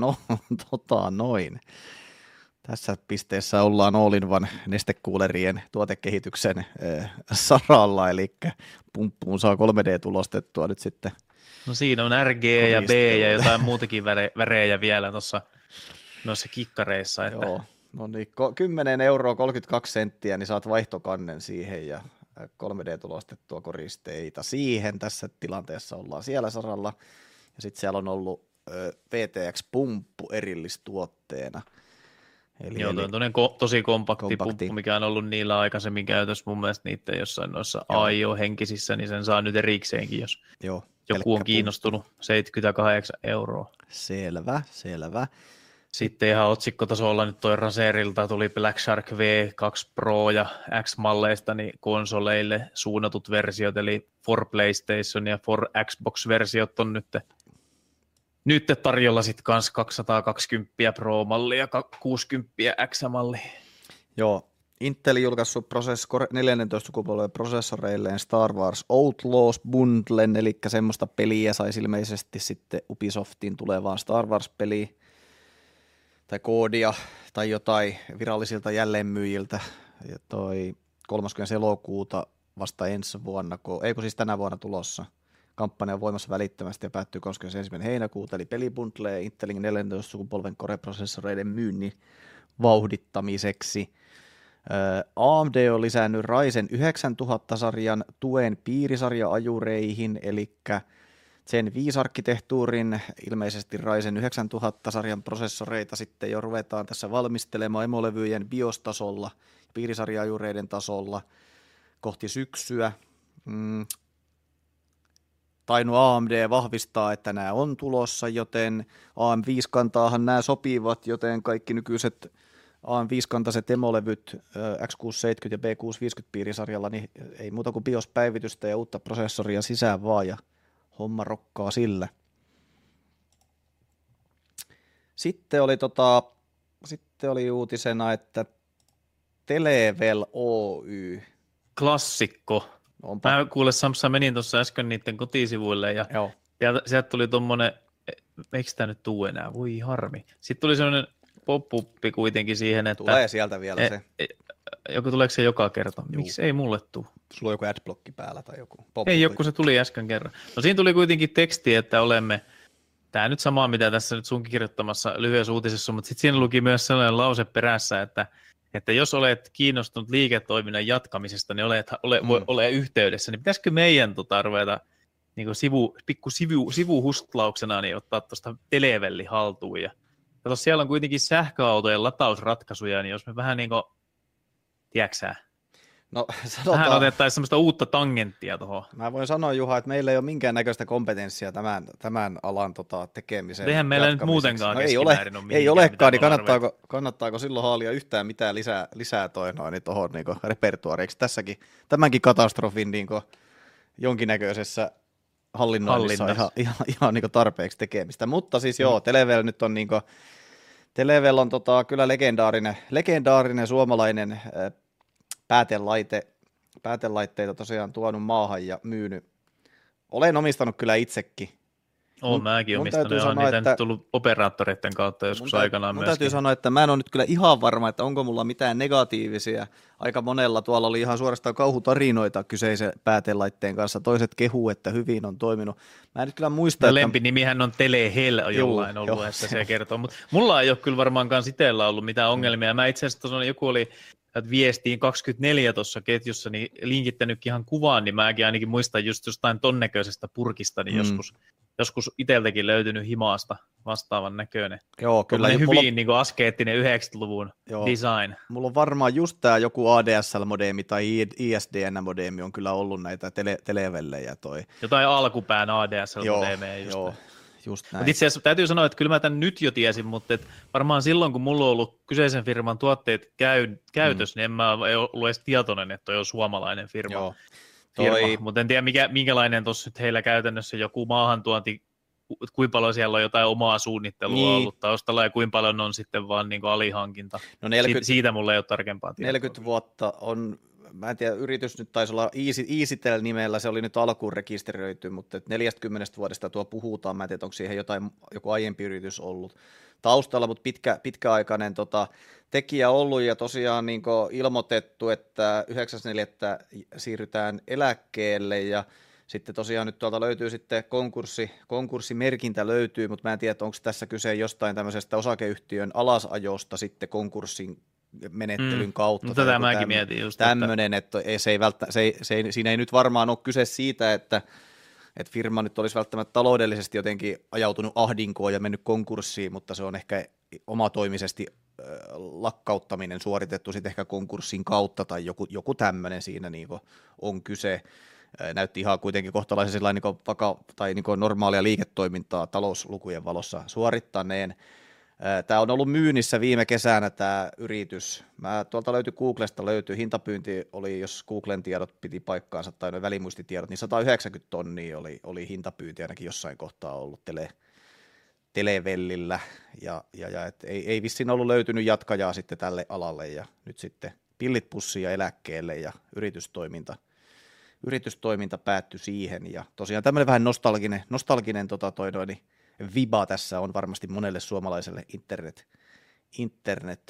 noin. Tässä pisteessä ollaan All-in-One nestekuulerien tuotekehityksen saralla, eli pumppuun saa 3D-tulostettua nyt sitten. No siinä on RG ja B ja jotain muutakin värejä vielä tuossa noissa kikkareissa. Että. Joo. No niin, 10 euroa 32 senttiä, niin saat vaihtokannen siihen ja 3D-tulostettua koristeita siihen. Tässä tilanteessa ollaan siellä saralla. Ja sitten siellä on ollut PTX-pumppu erillistuotteena. Joo, toi on tosi kompakti pumppu, mikä on ollut niillä aikaisemmin käytössä. Mun mielestä niiden jossain noissa AIO-henkisissä, niin sen saa nyt erikseenkin, jos joku on kiinnostunut. 78 euroa. Selvä. Sitten ihan otsikkotasolla nyt toi Razerilta tuli Black Shark V2 Pro ja X-malleista niin konsoleille suunnatut versiot, eli for PlayStation ja for Xbox-versiot on nyt tarjolla sitten kans 220 Pro-malli ja 60 X-malli. Joo, Intel julkaissut 14 sukupolven prosessoreilleen Star Wars Outlaws bundlen, eli semmoista peliä saisi ilmeisesti sitten Ubisoftin tulevaan Star Wars-peliin, tai koodia, tai jotain virallisilta jälleenmyyjiltä, ja toi 30. elokuuta vasta ensi vuonna, siis tänä vuonna tulossa. Kampanja on voimassa välittömästi ja päättyy 31. heinäkuuta, eli pelibundle Intelin 14 sukupolven Core-prosessoreiden myynnin vauhdittamiseksi. AMD on lisännyt Ryzen 9000-sarjan tuen piirisarja-ajureihin, eli Zen 5-arkkitehtuurin, ilmeisesti Ryzen 9000-sarjan prosessoreita sitten jo ruvetaan tässä valmistelemaan emolevyjen BIOS-tasolla, piirisarja-ajureiden tasolla kohti syksyä. Tainnut AMD vahvistaa, että nämä on tulossa, joten AM5-kantaahan nämä sopivat, joten kaikki nykyiset AM5-kantaiset emolevyt X670 ja B650 piirisarjalla, niin ei muuta kuin BIOS-päivitystä ja uutta prosessoria sisään vaan, ja homma rokkaa sillä. Sitten oli uutisena, että Televel Oy. Klassikko. Onpa. Mä kuule, Samsa, menin tuossa äsken niiden kotisivuille ja sieltä tuli tommonen, eikö tämä nyt tuu enää, voi harmi. Sitten tuli semmoinen pop-uppi kuitenkin siihen, että... Tulee sieltä vielä se. Tuleeko se joka kerta? Miksi ei mulle tule? Sulla on joku adblocki päällä tai joku pop-up. Ei joku, se tuli äsken kerran. No siinä tuli kuitenkin teksti, että olemme, tämä nyt sama mitä tässä nyt sunkin kirjoittamassa lyhyessä uutisessa, mutta sitten siinä luki myös sellainen lause perässä, että jos olet kiinnostunut liiketoiminnan jatkamisesta, niin voi olla yhteydessä, niin pitäisikö meidän ruveta niin pikku sivuhustlauksena niin ottaa tuosta Televelli haltuun. Ja kato, siellä on kuitenkin sähköautojen latausratkaisuja, niin jos me vähän niin kuin, tiedätkö no, sanotaan, vähän otettaisiin semmoista uutta tangenttia tuohon. Mä voin sanoa, Juha, että meillä ei ole minkäännäköistä kompetenssia tämän alan tekemiseen. Eihän meillä nyt muutenkaan keskimäärin ole mihinkään. Ei olekaan, niin kannattaako silloin haalia yhtään mitään lisää tuohon repertuaariksi tässäkin, tämänkin katastrofin jonkinnäköisessä hallinnoinnissa on ihan niin tarpeeksi tekemistä. Mutta siis joo, Televel nyt on Televel on kyllä legendaarinen suomalainen päätelaitteita tosiaan tuonut maahan ja myynyt. Olen omistanut kyllä itsekin. Mäkin omistanut, ja on niitä nyt tullut operaattoreiden kautta joskus aikanaan myöskin. Mun täytyy sanoa, että mä en ole nyt kyllä ihan varma, että onko mulla mitään negatiivisia. Aika monella tuolla oli ihan suorastaan kauhutarinoita kyseisen päätelaitteen kanssa. Toiset kehuu, että hyvin on toiminut. Mä en nyt kyllä muista, että... Lempinimihän on Telehel jollain ollut, että se kertoo. Mutta mulla ei ole kyllä varmaankaan itsellä ollut mitään ongelmia. Mä itse asiassa joku oli viestiin 24 tuossa ketjussa, niin linkittänytkin ihan kuvaan, niin mäkin ainakin muistan just jostain ton näköisestä purkista, niin joskus itseltäkin löytynyt himaasta vastaavan näköinen. Joo, kyllä. Hyvin niin askeettinen 90-luvun design. Mulla on varmaan just tämä joku ADSL-modeemi tai ISDN-modeemi on kyllä ollut näitä televellejä. Jotain alkupään ADSL-modeemeja just näin. Itse asiassa täytyy sanoa, että kyllä mä tämän nyt jo tiesin, mutta varmaan silloin, kun mulla on ollut kyseisen firman tuotteet käytössä, niin en mä ollut edes tietoinen, että toi on suomalainen firma. Mutta en tiedä, minkälainen tuossa nyt heillä käytännössä joku maahantuonti, kuinka paljon siellä on jotain omaa suunnittelua ollut taustalla ja kuinka paljon on sitten vaan niin kuin alihankinta. No siitä mulla ei ole tarkempaa tietoa. 40 vuotta on, mä en tiedä, yritys nyt taisi olla EasyTel nimellä, se oli nyt alkuun rekisteröity, mutta 40 vuodesta tuo puhutaan, mä en tiedä, onko siihen joku aiempi yritys ollut taustalla, mutta pitkäaikainen tekijä ollut ja tosiaan niin ilmoitettu, että 9.4. siirrytään eläkkeelle ja sitten tosiaan nyt tuolta löytyy sitten konkurssimerkintä löytyy, mutta mä en tiedä, onko tässä kyse jostain tämmöisestä osakeyhtiön alasajosta sitten konkurssin menettelyn kautta. Tätä mäkin mietin just. Tämmöinen, että siinä ei nyt varmaan ole kyse siitä, että firma nyt olisi välttämättä taloudellisesti jotenkin ajautunut ahdinkoon ja mennyt konkurssiin, mutta se on ehkä omatoimisesti lakkauttaminen suoritettu sitten ehkä konkurssin kautta tai joku tämmöinen siinä niin on kyse. Näytti ihan kuitenkin kohtalaisen niin normaalia liiketoimintaa talouslukujen valossa suorittaneen. Tämä on ollut myynnissä viime kesänä tämä yritys. Tuolta Googlesta löytyy, hintapyynti oli, jos Googlen tiedot piti paikkaansa tai noin välimuistitiedot, niin 190 tonnia oli hintapyynti ainakin jossain kohtaa ollut Televellillä. Ja ei vissiin ollut löytynyt jatkajaa sitten tälle alalle ja nyt sitten pillit pussiin ja eläkkeelle ja yritystoiminta päättyi siihen ja tosiaan tämmöinen vähän nostalginen viba tässä on varmasti monelle suomalaiselle internet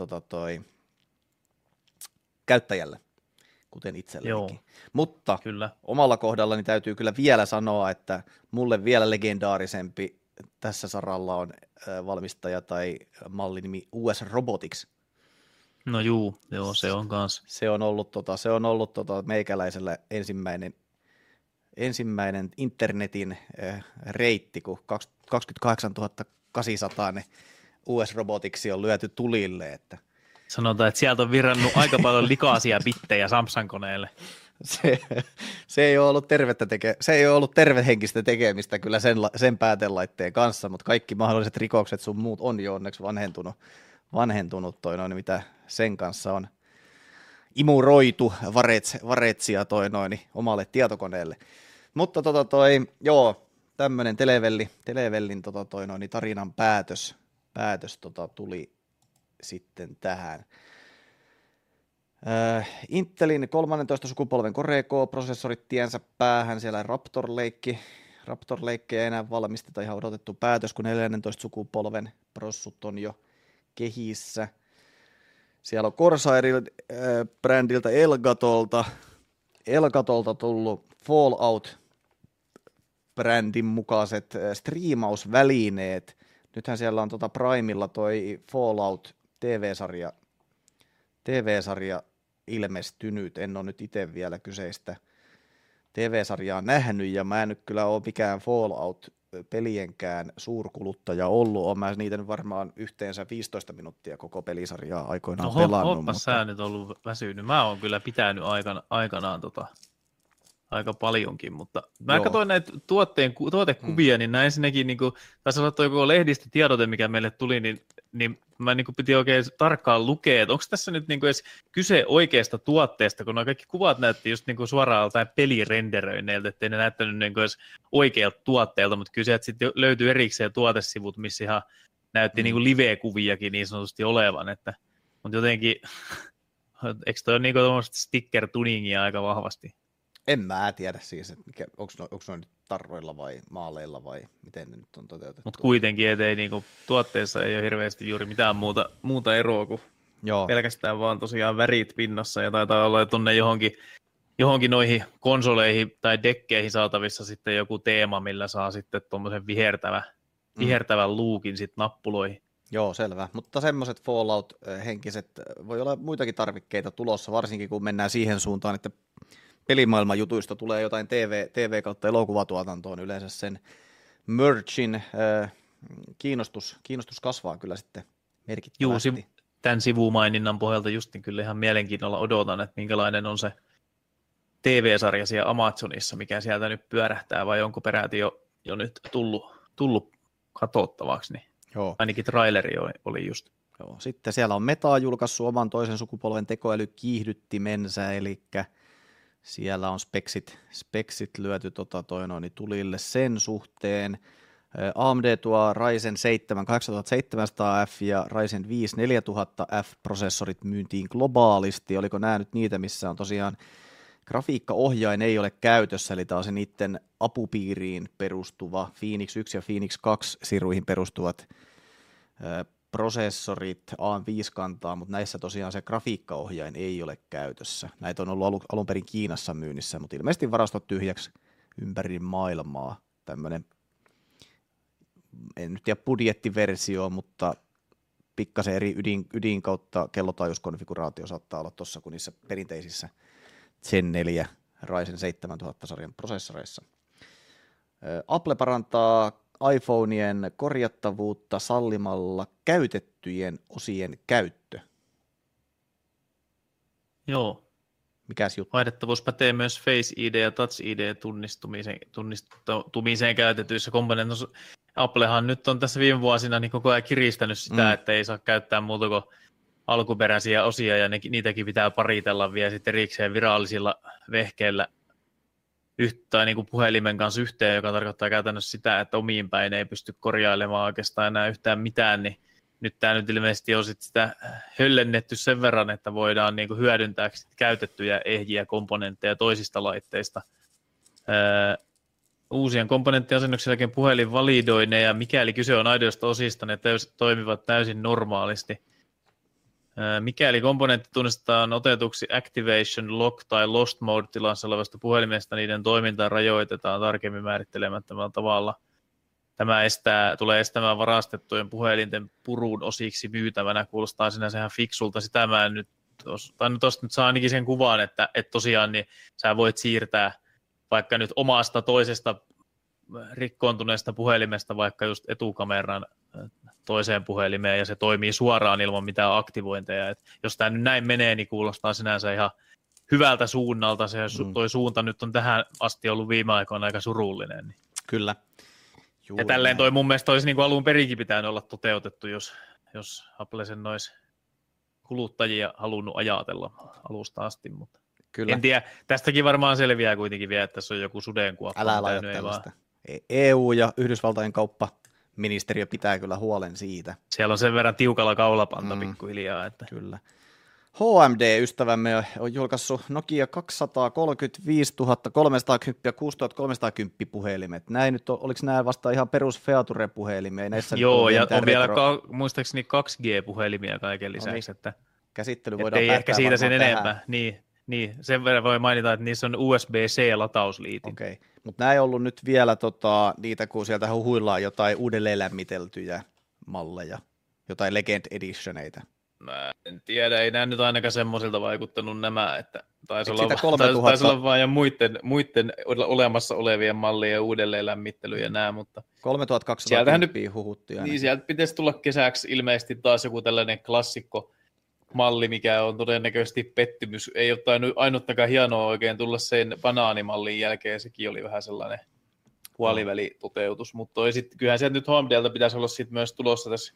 käyttäjälle, kuten itsellekin. Mutta kyllä. Omalla kohdallani täytyy kyllä vielä sanoa, että mulle vielä legendaarisempi tässä saralla on valmistaja tai mallinimi US Robotics. No joo, se on kanssa. Se on ollut meikäläisellä ensimmäinen internetin reitti, kun 28 800 US Robotics on lyöty tulille. Että sanotaan, että sieltä on virrannut aika paljon likaisia bittejä Samsung-koneelle. Se ei ole ollut tervehenkistä tekemistä kyllä sen päätelaitteen kanssa, mutta kaikki mahdolliset rikokset sun muut on jo onneksi vanhentunut mitä sen kanssa on imuroitu varetsia omalle tietokoneelle. Mutta tämmöinen Televellin tarinan päätös tuli sitten tähän. Intelin 13 sukupolven Core-prosessorit tiensä päähän, siellä Raptor Lake ei enää valmisteta, ihan odotettu päätös, kun 14 sukupolven prossut on jo kehissä. Siellä on Corsair-brändiltä Elgatolta tullut Fallout-brändin mukaiset striimausvälineet. Nythän siellä on Primella toi Fallout TV-sarja ilmestynyt. En ole nyt itse vielä kyseistä TV-sarjaa nähnyt, ja mä en nyt kyllä ole mikään Fallout-pelienkään suurkuluttaja ollut. Olen mä niitä varmaan yhteensä 15 minuuttia koko pelisarjaa aikoinaan pelannut. Ootpas sä nyt ollut väsynyt. Mä oon kyllä pitänyt aikanaan aika paljonkin, mutta mä katsoin näitä tuotekuvia, niin näin ensinnäkin, niin taisi olla joku lehdistötiedote, mikä meille tuli, niin mä niin kuin piti oikein tarkkaan lukea, että onko tässä nyt niin kuin edes kyse oikeasta tuotteesta, kun nuo kaikki kuvat näytti just niin kuin suoraan jotain pelirenderöinneiltä, ettei ne näyttänyt niin kuin edes oikealta tuotteelta, mutta kyllä sieltä sitten löytyy erikseen tuotesivut, missä ihan näytti niin kuin live-kuviakin niin sanotusti olevan, että mutta jotenkin, eikö toi ole niin kuin tuommoista sticker-tuningia aika vahvasti? En mä tiedä siis, että onko ne nyt tarroilla vai maaleilla vai miten ne nyt on toteutettu. Mutta kuitenkin, ettei niinku, tuotteessa ei ole hirveästi juuri mitään muuta eroa kuin pelkästään vaan tosiaan värit pinnassa ja taitaa olla tuonne johonkin noihin konsoleihin tai dekkeihin saatavissa sitten joku teema, millä saa sitten tuommoisen vihertävän luukin sitten nappuloihin. Joo, selvä. Mutta semmoiset Fallout-henkiset, voi olla muitakin tarvikkeita tulossa, varsinkin kun mennään siihen suuntaan, että pelimaailman jutuista tulee jotain TV kautta elokuvatuotantoon yleensä sen merchin kiinnostus kasvaa kyllä sitten merkittävästi. Juu, tämän sivumaininnan pohjalta just niin kyllä ihan mielenkiinnolla odotan, että minkälainen on se TV-sarja siellä Amazonissa, mikä sieltä nyt pyörähtää, vai onko peräti jo nyt tullut katsottavaksi, niin joo. Ainakin traileri oli just. Joo. Sitten siellä on Meta julkaissut oman toisen sukupolven tekoälykiihdyttimensä, eli siellä on speksit lyöty tulille sen suhteen. AMD tuo Ryzen 7 8700F ja Ryzen 5 4000F-prosessorit myyntiin globaalisti. Oliko nämä nyt niitä, missä on tosiaan grafiikkaohjain ei ole käytössä, eli tämä on se niiden apupiiriin perustuva Phoenix 1 ja Phoenix 2 siruihin perustuvat prosessorit AM5-kantaa, mutta näissä tosiaan se grafiikkaohjain ei ole käytössä. Näitä on ollut alun perin Kiinassa myynnissä, mutta ilmeisesti varastot tyhjäksi ympäri maailmaa. Tämmöinen, en nyt tiedä budjettiversio, mutta pikkasen eri ydin kautta kellotaajuuskonfiguraatio saattaa olla tuossa kuin niissä perinteisissä Zen 4 Ryzen 7000-sarjan prosessoreissa. Apple parantaa iPhoneien korjattavuutta sallimalla käytettyjen osien käyttö. Joo. Mikäs juttu? Vaihdettavuus pätee myös Face ID ja Touch ID tunnistumiseen käytetyissä komponenteissa. Applehan nyt on tässä viime vuosina niin koko ajan kiristänyt sitä, että ei saa käyttää muuta kuin alkuperäisiä osia, ja niitäkin pitää paritella vielä sitten erikseen virallisilla vehkeillä tai niin kuin puhelimen kanssa yhteen, joka tarkoittaa käytännössä sitä, että omiin päin ei pysty korjailemaan oikeastaan enää yhtään mitään, niin nyt tämä nyt ilmeisesti on sit sitä höllennetty sen verran, että voidaan niin kuin hyödyntää käytettyjä ehjiä komponentteja toisista laitteista. Uusien komponenttiasennuksen jälkeen puhelin validoi ne, ja mikäli kyse on aidoista osista, ne toimivat täysin normaalisti. Mikäli komponentti tunnistetaan otetuksi Activation, Lock tai Lost Mode-tilassa olevasta puhelimesta, niiden toimintaa rajoitetaan tarkemmin määrittelemättömällä tavalla. Tämä tulee estämään varastettujen puhelinten purun osiksi myytävänä. Kuulostaa sinänsä ihan fiksulta. Sitä mä en nyt, tai tuosta nyt saa ainakin sen kuvan, että tosiaan niin sä voit siirtää vaikka nyt omasta toisesta rikkoontuneesta puhelimesta vaikka just etukameran toiseen puhelimeen, ja se toimii suoraan ilman mitään aktivointeja. Et jos tämä nyt näin menee, niin kuulostaa sinänsä ihan hyvältä suunnalta. Toi suunta nyt on tähän asti ollut viime aikoina aika surullinen. Niin. Kyllä. Ja tälleen toi mun mielestä olisi niin kuin alun perinkin pitänyt olla toteutettu, jos Apple sen olisi kuluttajia halunnut ajatella alusta asti. Mutta kyllä. En tiedä, tästäkin varmaan selviää kuitenkin vielä, että tässä on joku sudenkuoppa. Älä laita tällaista. EU ja Yhdysvaltojen kauppaministeriö pitää kyllä huolen siitä. Siellä on sen verran tiukalla kaulapanta pikkuhiljaa. Että. Kyllä. HMD-ystävämme on julkaissut Nokia 235 310 ja 6310 puhelimet. Näin nyt oliko nämä vasta ihan perus Feature-puhelimia? Joo, ja on vielä muistaakseni 2G-puhelimia kaiken lisäksi. Että käsittely voidaan päättää ehkä siitä sen enempää. Niin, sen verran voi mainita, että niissä on USB-C-latausliitin. Okei, mutta nämä ei ollut nyt vielä niitä, kun sieltä huhuillaan jotain uudelleen lämmiteltyjä malleja, jotain Legend Editioneita. Mä en tiedä, ei nämä nyt ainakaan semmoisilta vaikuttanut nämä, että taisi olla vaan ja muiden olemassa olevien mallien uudelleen lämmittely ja nämä, mutta 3210 huhuttuja. Niin, sieltä pitäisi tulla kesäksi ilmeisesti taas joku tällainen klassikko malli, mikä on todennäköisesti pettymys. Ei ole tainnut ainuttakaan hienoa oikein tulla sen banaanimallin jälkeen, sekin oli vähän sellainen puolivälitoteutus, mutta kyllähän sieltä nyt HMDltä pitäisi olla sitten myös tulossa tässä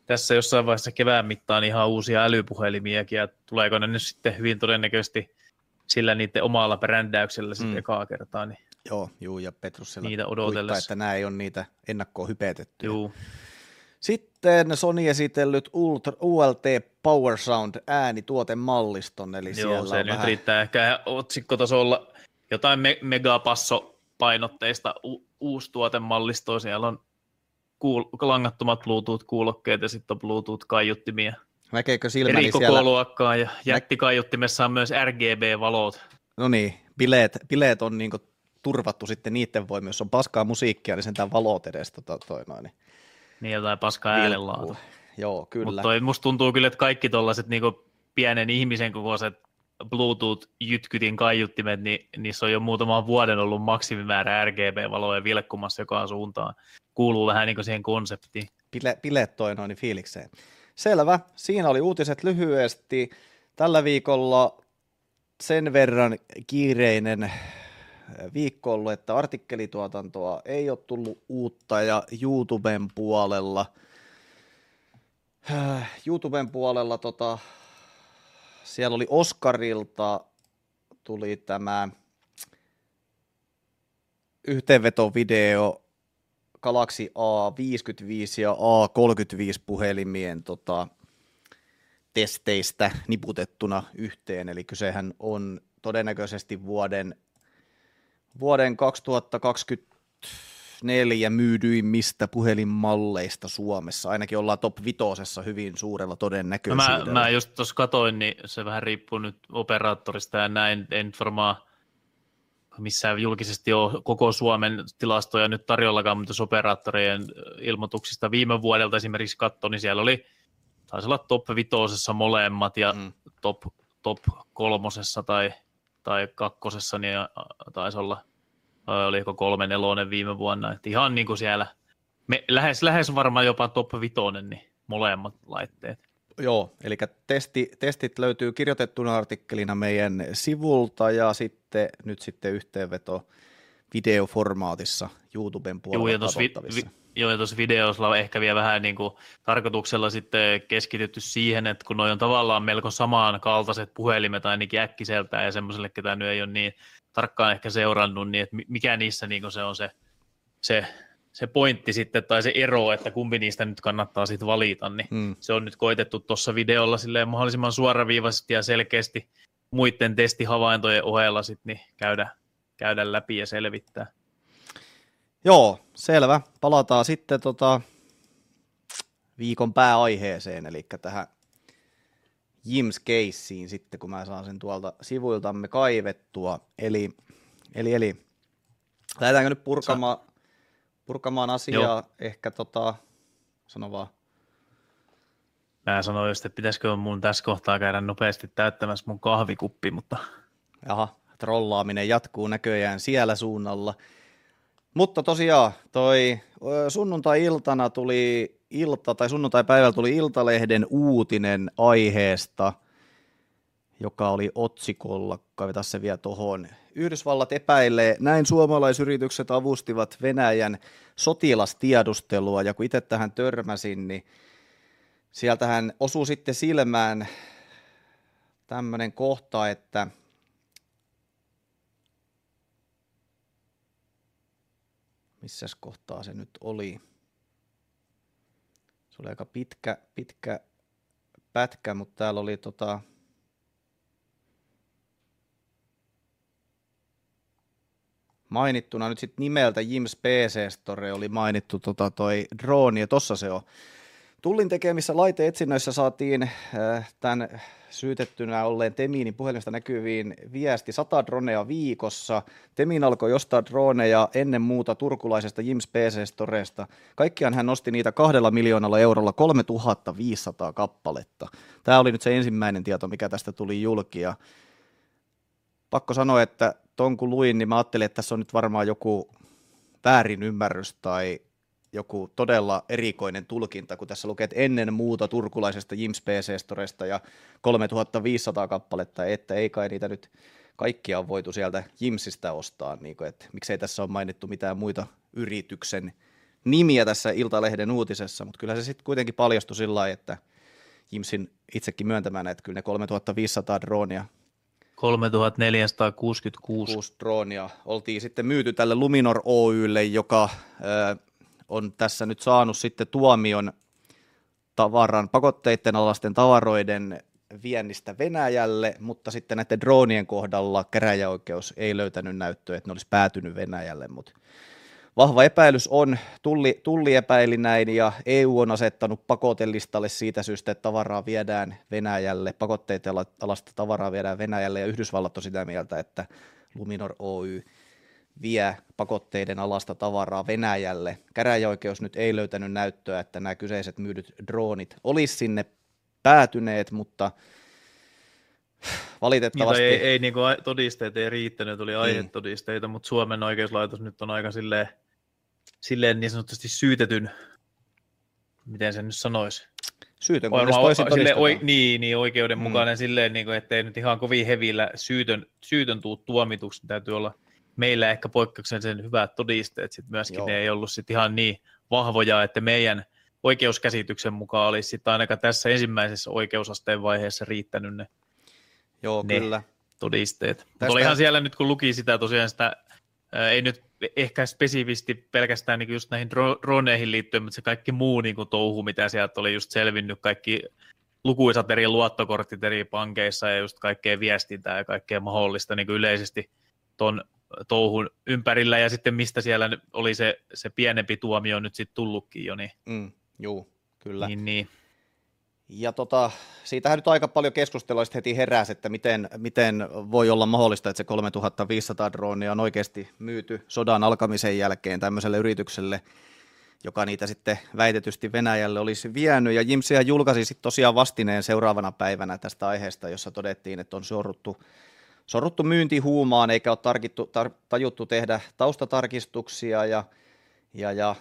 tässä jossain vaiheessa kevään mittaan ihan uusia älypuhelimiakin, ja tuleeko ne nyt sitten hyvin todennäköisesti sillä niiden omalla brändäyksellä sitten ekaa kertaa, niin Joo, ja Petrus siellä niitä kuittaa, odotellessa. että nämä ei ole niitä ennakkoon hypetettyjä. Joo. Sitten Sony esitellyt ULT Power Sound äänituotemalliston, eli Joo, siellä se on nyt vähän... riittää ehkä otsikkotasolla jotain megapasso-painotteista uusi tuotemallistoa. Siellä on langattomat Bluetooth-kuulokkeet ja sitten on Bluetooth-kaiuttimia. Näkeekö silmäni eri siellä? koko luokkaa ja jättikaiuttimessa on myös RGB-valot. No niin, bileet on niinku turvattu sitten niiden voimia, jos on paskaa musiikkia, niin sentään valot edes Niin jotain paskaa äänenlaatu. Joo, kyllä. Mutta musta tuntuu kyllä, että kaikki tollaiset niinku pienen ihmisen kokoiset Bluetooth-jytkytin kaiuttimet, niin niissä on jo muutaman vuoden ollut maksimimäärä RGB-valoja vilkkumassa joka suuntaan. Kuuluu vähän niin kuin siihen konseptiin. Bileet toi noin fiilikseen. Selvä, siinä oli uutiset lyhyesti. Tällä viikolla sen verran kiireinen viikko ollut, että artikkelituotantoa ei ole tullut uutta ja YouTuben puolella siellä oli Oscarilta tuli tämä yhteenvetovideo Galaxy A55 ja A35 puhelimien testeistä niputettuna yhteen, eli kysehän on todennäköisesti vuoden 2024 myydyimmistä puhelinmalleista Suomessa. Ainakin ollaan top 5 hyvin suurella todennäköisyydellä. Mä just tuossa katoin, niin se vähän riippuu nyt operaattorista ja näin. En varmaan missään julkisesti ole koko Suomen tilastoja nyt tarjollakaan, mutta jos operaattorien ilmoituksista viime vuodelta esimerkiksi katsoin, niin siellä taisi olla top 5 molemmat ja top 3 tai 2 niin taisi olla, oliko 3-4 viime vuonna, että ihan niin kuin siellä, lähes varmaan jopa top 5, niin molemmat laitteet. Joo, eli testit löytyy kirjoitettuna artikkelina meidän sivulta ja nyt sitten yhteenveto videoformaatissa YouTuben puolella tavoittavissa. Joo, ja tuossa videossa on ehkä vielä vähän niin kuin tarkoituksella sitten keskitytty siihen, että kun noi on tavallaan melko samankaltaiset puhelimet ainakin äkkiseltään ja semmoiselle, ketä nyt ei ole niin tarkkaan ehkä seurannut, niin että mikä niissä niin kuin se on se pointti sitten tai se ero, että kumpi niistä nyt kannattaa sitten valita, niin se on nyt koitettu tuossa videolla silleen mahdollisimman suoraviivaisesti ja selkeästi muiden testihavaintojen ohella sitten niin käydä läpi ja selvittää. Joo, selvä. Palataan sitten viikon pääaiheeseen, eli tähän Jims-keissiin sitten, kun mä saan sen tuolta sivuiltamme kaivettua. Eli lähdetäänkö nyt purkamaan asiaa. Joo. Ehkä sano vaan. Mä sanoin just, että pitäisikö mun tässä kohtaa käydä nopeasti täyttämässä mun kahvikuppi, mutta... Jaha, trollaaminen jatkuu näköjään siellä suunnalla. Mutta tosiaan, toi sunnuntai-iltana sunnuntai-päivällä tuli Iltalehden uutinen aiheesta, joka oli otsikolla, kaivetaan se vielä tuohon. Yhdysvallat epäilee, näin suomalaisyritykset avustivat Venäjän sotilastiedustelua, ja kun itse tähän törmäsin, niin sieltähän osui sitten silmään tämmöinen kohta, että missäs kohtaa se nyt oli? Se oli aika pitkä pätkä, mutta täällä oli mainittuna nyt sitten nimeltä Jims PC Store oli mainittu toi drooni, ja tossa se on. Tullin tekemissä laiteetsinnöissä saatiin tämän syytettynä olleen Teminin puhelimesta näkyviin viesti 100 dronea viikossa. Temin alkoi ostaa droneja ennen muuta turkulaisesta Jims PC Storesta. Kaikkiaan hän nosti niitä 2 miljoonalla eurolla 3500 kappaletta. Tämä oli nyt se ensimmäinen tieto, mikä tästä tuli julki. Ja pakko sanoa, että ton kun luin, niin mä ajattelin, että tässä on nyt varmaan joku väärinymmärrys tai joku todella erikoinen tulkinta, kun tässä lukee, että ennen muuta turkulaisesta Jims PC Storesta ja 3500 kappaletta, että ei kai niitä nyt kaikkia on voitu sieltä Jimsistä ostaa, niin kuin, että miksei tässä ole mainittu mitään muita yrityksen nimiä tässä Iltalehden uutisessa, mutta kyllä se sitten kuitenkin paljastui sillä lailla, että Jimsin itsekin myöntämänä, että kyllä ne 3500 droonia 3466 droonia oltiin sitten myyty tälle Luminor Oylle, joka on tässä nyt saanut sitten tuomion pakotteiden alaisten tavaroiden viennistä Venäjälle, mutta sitten näiden droonien kohdalla käräjäoikeus ei löytänyt näyttöä, että ne olisi päätynyt Venäjälle, mutta vahva epäilys on, tulli epäili näin ja EU on asettanut pakotelistalle siitä syystä, että tavaraa viedään Venäjälle, pakotteiden alasta tavaraa viedään Venäjälle ja Yhdysvallat on sitä mieltä, että Luminor Oy vie pakotteiden alasta tavaraa Venäjälle. Käräjäoikeus nyt ei löytänyt näyttöä, että nämä kyseiset myydyt droonit olisi sinne päätyneet, mutta valitettavasti... Niin, ei niin kuin todisteet ei riittänyt, tuli aihetodisteita, mutta Suomen oikeuslaitos nyt on aika silleen niin sanotusti syytetyn, miten sen nyt sanoisi? Syytön, kunnes toisin todistetaan. Niin, oikeudenmukainen silleen, niin kuin, ettei nyt ihan kovin hevillä syytön tuu tuomituksi, täytyy olla meillä ehkä poikkeuksellisen hyvät todisteet, sitten myöskin ne ei ollut sitten ihan niin vahvoja, että meidän oikeuskäsityksen mukaan olisi sitten ainakaan tässä ensimmäisessä oikeusasteen vaiheessa riittänyt ne kyllä. Todisteet. Mutta olihan siellä nyt, kun luki sitä tosiaan sitä, ei nyt ehkä spesifisti pelkästään niin just näihin droneihin liittyen, mutta se kaikki muu niin kuin touhu, mitä sieltä oli just selvinnyt, kaikki lukuisat eri luottokortit eri pankeissa ja just kaikkea viestintää ja kaikkea mahdollista niin kuin yleisesti ton touhun ympärillä ja sitten mistä siellä oli se pienempi tuomio nyt sitten tullutkin jo. Niin. Joo, kyllä. Niin. Ja siitähän nyt aika paljon keskustelua heti heräsi, että miten voi olla mahdollista, että se 3500 droonia on oikeasti myyty sodan alkamisen jälkeen tämmöiselle yritykselle, joka niitä sitten väitetysti Venäjälle olisi vienyt. Ja Jimsihän julkaisi sitten tosiaan vastineen seuraavana päivänä tästä aiheesta, jossa todettiin, että on sorruttu myyntihuumaan, eikä ole tajuttu tehdä taustatarkistuksia ja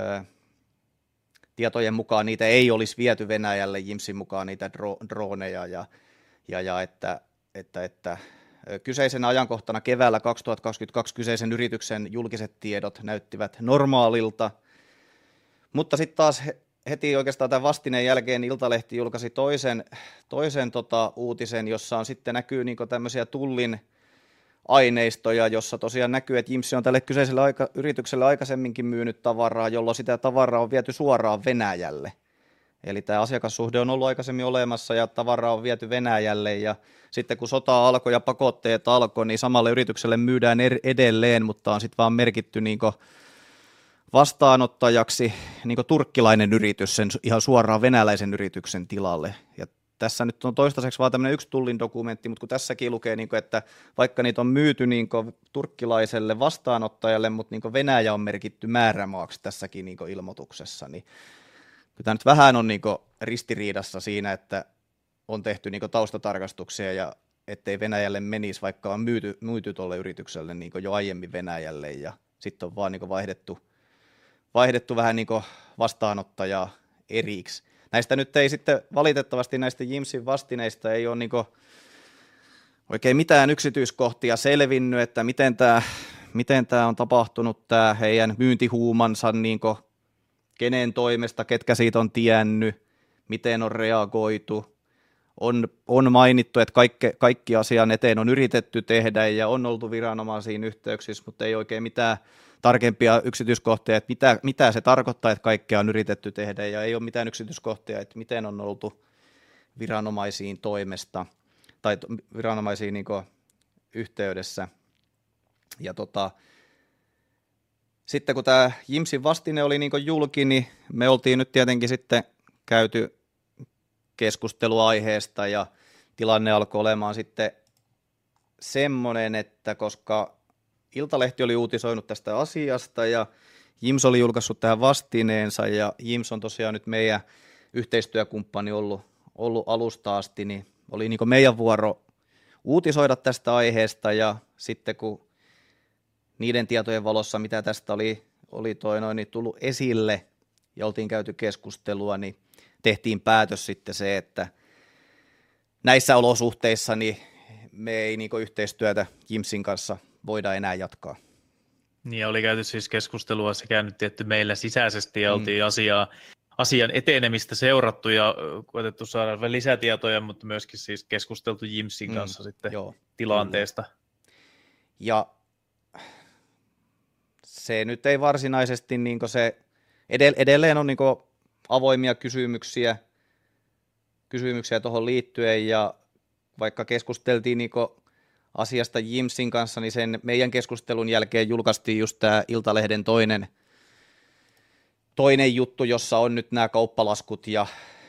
tietojen mukaan niitä ei olisi viety Venäjälle, Jimsin mukaan niitä droneja, ja että kyseisenä ajankohtana keväällä 2022 kyseisen yrityksen julkiset tiedot näyttivät normaalilta, mutta sitten taas heti oikeastaan tämän vastineen jälkeen Iltalehti julkaisi toisen uutisen, jossa on sitten näkyy niinku tämmöisiä tullin aineistoja, jossa tosiaan näkyy, että Jimsi on tälle kyseiselle yritykselle aikaisemminkin myynyt tavaraa, jolloin sitä tavaraa on viety suoraan Venäjälle. Eli tämä asiakassuhde on ollut aikaisemmin olemassa ja tavaraa on viety Venäjälle ja sitten kun sota alkoi ja pakotteet alkoi, niin samalle yritykselle myydään edelleen, mutta on sitten vaan merkitty niinku vastaanottajaksi niinku turkkilainen yritys sen ihan suoraan venäläisen yrityksen tilalle. Ja tässä nyt on toistaiseksi vaan tämmöinen yksi tullin dokumentti, mutta kun tässäkin lukee, että vaikka niitä on myyty turkkilaiselle vastaanottajalle, mutta Venäjä on merkitty määrämaaksi tässäkin ilmoituksessa, niin tämä nyt vähän on ristiriidassa siinä, että on tehty taustatarkastuksia ja ettei Venäjälle menisi, vaikka on myyty tuolle yritykselle jo aiemmin Venäjälle ja sitten on vaan vaihdettu vähän vastaanottajaa eriksi. Näistä nyt ei sitten valitettavasti näistä Jimsin vastineista ei ole oikein mitään yksityiskohtia selvinnyt, että miten tämä on tapahtunut, tämä heidän myyntihuumansa, kenen toimesta, ketkä siitä on tiennyt, miten on reagoitu. On mainittu, että kaikki asian eteen on yritetty tehdä ja on oltu viranomaisiin yhteyksissä, mutta ei oikein mitään tarkempia yksityiskohtia, että mitä se tarkoittaa, että kaikkea on yritetty tehdä, ja ei ole mitään yksityiskohtia, että miten on oltu viranomaisiin toimesta, tai viranomaisiin yhteydessä. Ja sitten kun tämä Jimsin vastine oli julki, niin me oltiin nyt tietenkin sitten käyty keskustelua aiheesta, ja tilanne alkoi olemaan sitten semmoinen, että koska Iltalehti oli uutisoinut tästä asiasta ja Jims oli julkaissut tähän vastineensa ja Jims on tosiaan nyt meidän yhteistyökumppani ollut alusta asti, niin oli meidän vuoro uutisoida tästä aiheesta ja sitten kun niiden tietojen valossa, mitä tästä oli niin tullut esille ja oltiin käyty keskustelua, niin tehtiin päätös sitten se, että näissä olosuhteissa niin me ei yhteistyötä Jimsin kanssa voida enää jatkaa. Niin oli käyty siis keskustelua sekä nyt tietty meillä sisäisesti ja oltiin asian etenemistä seurattu ja koetettu saada lisätietoja, mutta myöskin siis keskusteltu Jimsin kanssa sitten tilanteesta. Kyllä. Ja se nyt ei varsinaisesti niin se edelleen on niin avoimia kysymyksiä tuohon liittyen, ja vaikka keskusteltiin niin asiasta Jimsin kanssa, niin sen meidän keskustelun jälkeen julkaistiin just tämä Iltalehden toinen juttu, jossa on nyt nämä kauppalaskut ja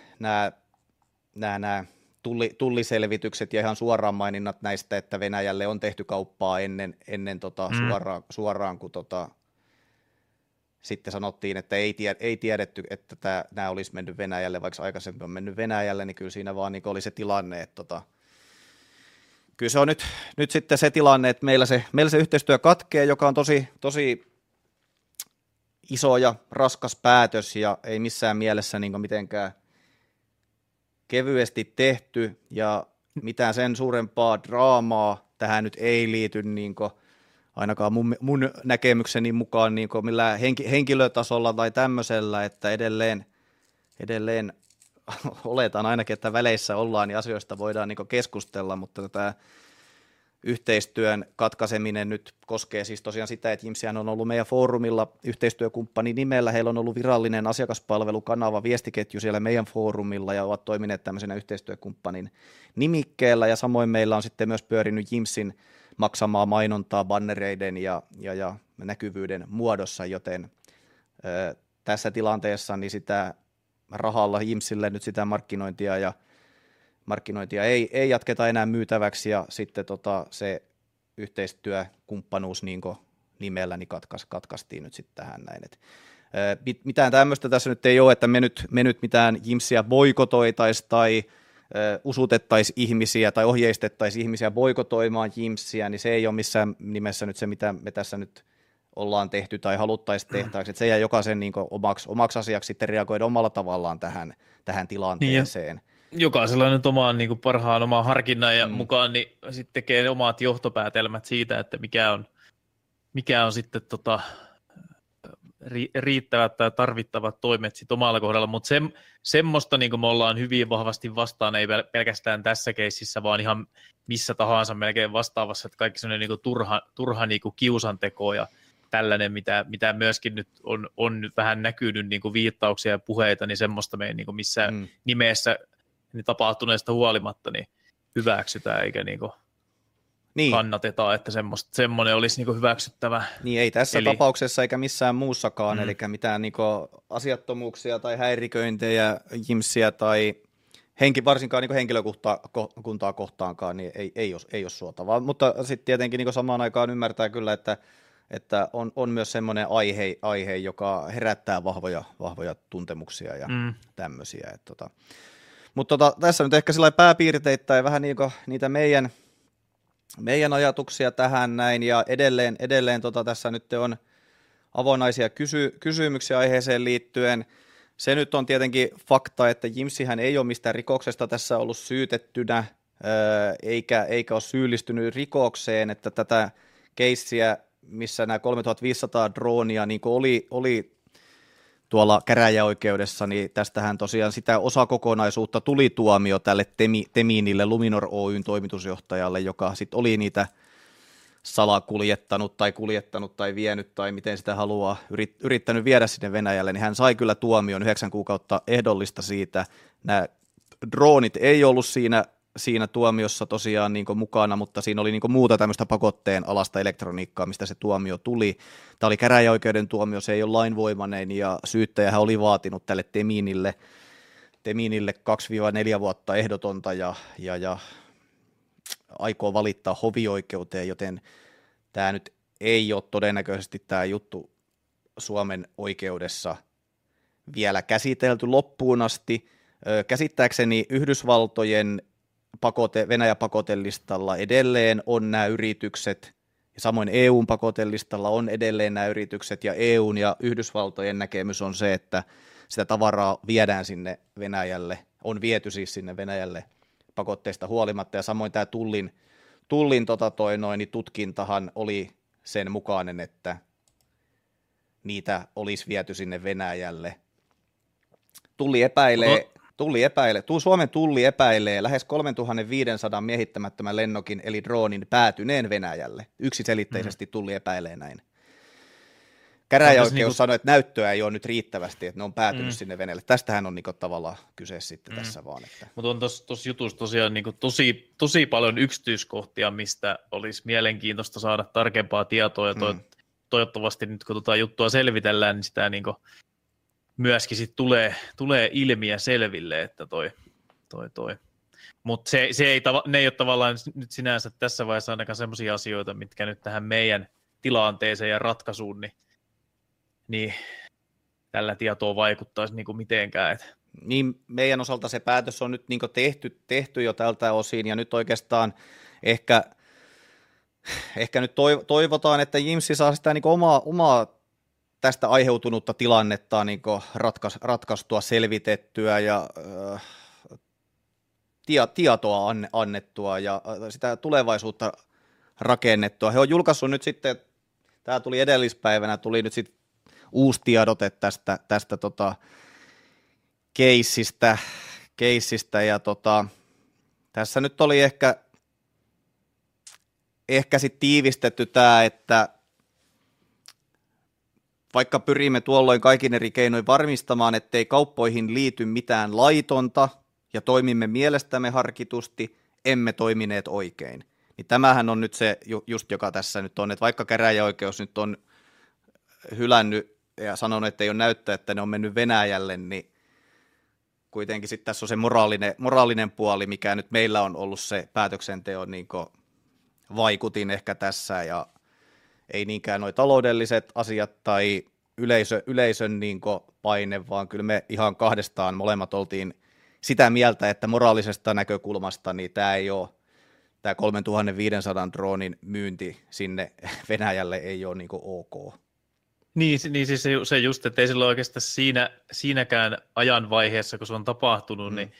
nämä tulliselvitykset ja ihan suoraan maininnat näistä, että Venäjälle on tehty kauppaa ennen suoraan kun sitten sanottiin, että ei tiedetty, että nämä olisi mennyt Venäjälle, vaikka aikaisemmin on mennyt Venäjälle, niin kyllä siinä vaan niin oli se tilanne, että kyllä se on nyt sitten se tilanne, että meillä se yhteistyö katkee, joka on tosi iso ja raskas päätös ja ei missään mielessä niin mitenkään kevyesti tehty, ja mitään sen suurempaa draamaa tähän nyt ei liity niin ainakaan mun näkemykseni mukaan niin millään henkilötasolla tai tämmöisellä, että edelleen oletan ainakin, että väleissä ollaan, niin asioista voidaan niin keskustella, mutta tämä yhteistyön katkaiseminen nyt koskee siis tosiaan sitä, että Jimsihän on ollut meidän foorumilla yhteistyökumppani nimellä, heillä on ollut virallinen asiakaspalvelukanava, viestiketju siellä meidän foorumilla ja ovat toimineet tämmöisenä yhteistyökumppanin nimikkeellä, ja samoin meillä on sitten myös pyörinyt Jimsin maksamaa mainontaa bannereiden ja näkyvyyden muodossa, joten tässä tilanteessa niin sitä rahalla Jimsille nyt sitä markkinointia ei jatketa enää myytäväksi, ja sitten se yhteistyökumppanuus niin nimellä niin katkaistiin nyt sitten tähän näin. Mitään tämmöistä tässä nyt ei ole, että me nyt mitään Jimsiä boikotoitaisiin tai usutettaisiin ihmisiä tai ohjeistettaisiin ihmisiä boikotoimaan Jimsiä, niin se ei ole missään nimessä nyt se, mitä me tässä nyt ollaan tehty tai haluttaisiin tehtäväksi, että se jää jokaisen niin omaksi asiaksi sitten reagoida omalla tavallaan tähän tilanteeseen. Niin, jokaisella nyt omaan niin kuin parhaan oman harkinnan ja mukaan, niin sitten tekee omat johtopäätelmät siitä, että mikä on sitten riittävät tai tarvittavat toimet sitten omalla kohdalla, mutta semmoista niin kuin me ollaan hyvin vahvasti vastaan, ei pelkästään tässä keississä, vaan ihan missä tahansa melkein vastaavassa, että kaikki semmoinen niin kuin turha niin kuin kiusanteko ja tällainen, mitä myöskin nyt on nyt vähän näkynyt niin kuin viittauksia ja puheita, niin semmoista me ei niin kuin missään nimessä niin tapahtuneesta huolimatta niin hyväksytään eikä niin kuin kannatetaan, että semmoinen olisi niin kuin hyväksyttävä. Niin ei tässä tapauksessa eikä missään muussakaan, eli mitään niin kuin asiattomuuksia tai häiriköintejä Jimsiä tai varsinkaan niin henkilökuntaa kohtaankaan, niin ei ole suotavaa, mutta sitten tietenkin niin samaan aikaan ymmärtää kyllä, että on myös semmoinen aihe, joka herättää vahvoja tuntemuksia ja tämmöisiä. Mutta tässä nyt ehkä sillä pääpiirteittäin vähän niitä meidän ajatuksia tähän näin, ja edelleen tässä nyt on avonaisia kysymyksiä aiheeseen liittyen. Se nyt on tietenkin fakta, että Jimsihän ei ole mistään rikoksesta tässä ollut syytettynä, eikä ole syyllistynyt rikokseen, että tätä keissiä, missä nämä 3500 droonia niin oli tuolla käräjäoikeudessa, niin tästähän tosiaan sitä osakokonaisuutta tuli tuomio tälle Teminille, Luminor Oyn toimitusjohtajalle, joka sitten oli niitä salakuljettanut tai vienyt tai miten sitä haluaa, yrittänyt viedä sinne Venäjälle, niin hän sai kyllä tuomion 9 kuukautta ehdollista siitä. Nämä droonit ei ollut siinä tuomiossa tosiaan niin mukana, mutta siinä oli niin muuta tämmöistä pakotteen alasta elektroniikkaa, mistä se tuomio tuli. Tämä oli käräjäoikeuden tuomio, se ei ole lainvoimainen, ja syyttäjähän oli vaatinut tälle Teminille 2-4 vuotta ehdotonta ja aikoo valittaa hovioikeuteen, joten tämä nyt ei ole todennäköisesti tämä juttu Suomen oikeudessa vielä käsitelty loppuun asti. Käsittääkseni Yhdysvaltojen Venäjä-pakotelistalla edelleen on nämä yritykset, ja samoin EUn pakotelistalla on edelleen nämä yritykset, ja EUn ja Yhdysvaltojen näkemys on se, että sitä tavaraa viedään sinne Venäjälle, on viety siis sinne Venäjälle pakotteista huolimatta, ja samoin tämä tullin tutkintahan oli sen mukainen, että niitä olisi viety sinne Venäjälle. Suomen tulli epäilee lähes 3500 miehittämättömän lennokin eli droonin päätyneen Venäjälle. Yksiselitteisesti tulli epäilee näin. Käräjäoikeus sanoi, että näyttöä ei ole nyt riittävästi, että ne on päätynyt sinne Venäjälle. Tästähän on niinku tavallaan kyse sitten tässä vaan. Että... Mutta on tuossa jutussa tosiaan niinku tosi paljon yksityiskohtia, mistä olisi mielenkiintoista saada tarkempaa tietoa, ja toivottavasti nyt kun juttua selvitellään, niin sitä niinku myöskin sit tulee ilmiä selville, että toi. Mutta ne ei ole tavallaan nyt sinänsä tässä vaiheessa ainakaan sellaisia asioita, mitkä nyt tähän meidän tilanteeseen ja ratkaisuun, niin tällä tietoa vaikuttaisi niinku mitenkään. Niin meidän osalta se päätös on nyt niinku tehty jo tältä osin, ja nyt oikeastaan ehkä nyt toivotaan, että Jimsi saa sitä niinku omaa tästä aiheutunutta tilannetta niinku ratkaistua, selvitettyä ja tietoa annettua ja sitä tulevaisuutta rakennettua. He on julkaissut nyt sitten, tämä tuli edellispäivänä, tuli nyt sitten uusi tiedote tästä keissistä ja tässä nyt oli ehkä sitten tiivistetty tämä, että vaikka pyrimme tuolloin kaikin eri keinoin varmistamaan, ettei kauppoihin liity mitään laitonta ja toimimme mielestämme harkitusti, emme toimineet oikein. Niin tämähän on nyt se just, joka tässä nyt on, että vaikka käräjäoikeus nyt on hylännyt ja sanonut, että ei ole näyttöä, että ne on mennyt Venäjälle, niin kuitenkin sitten tässä on se moraalinen puoli, mikä nyt meillä on ollut se päätöksenteon niin vaikutin ehkä tässä, ja ei niinkään nuo taloudelliset asiat tai yleisön niin paine, vaan kyllä me ihan kahdestaan molemmat oltiin sitä mieltä, että moraalisesta näkökulmasta niin tämä ei ole, tämä 3500 droonin myynti sinne Venäjälle ei ole niin ok. Niin siis se just, että ei sillä oikeastaan siinäkään ajanvaiheessa, kun se on tapahtunut, niin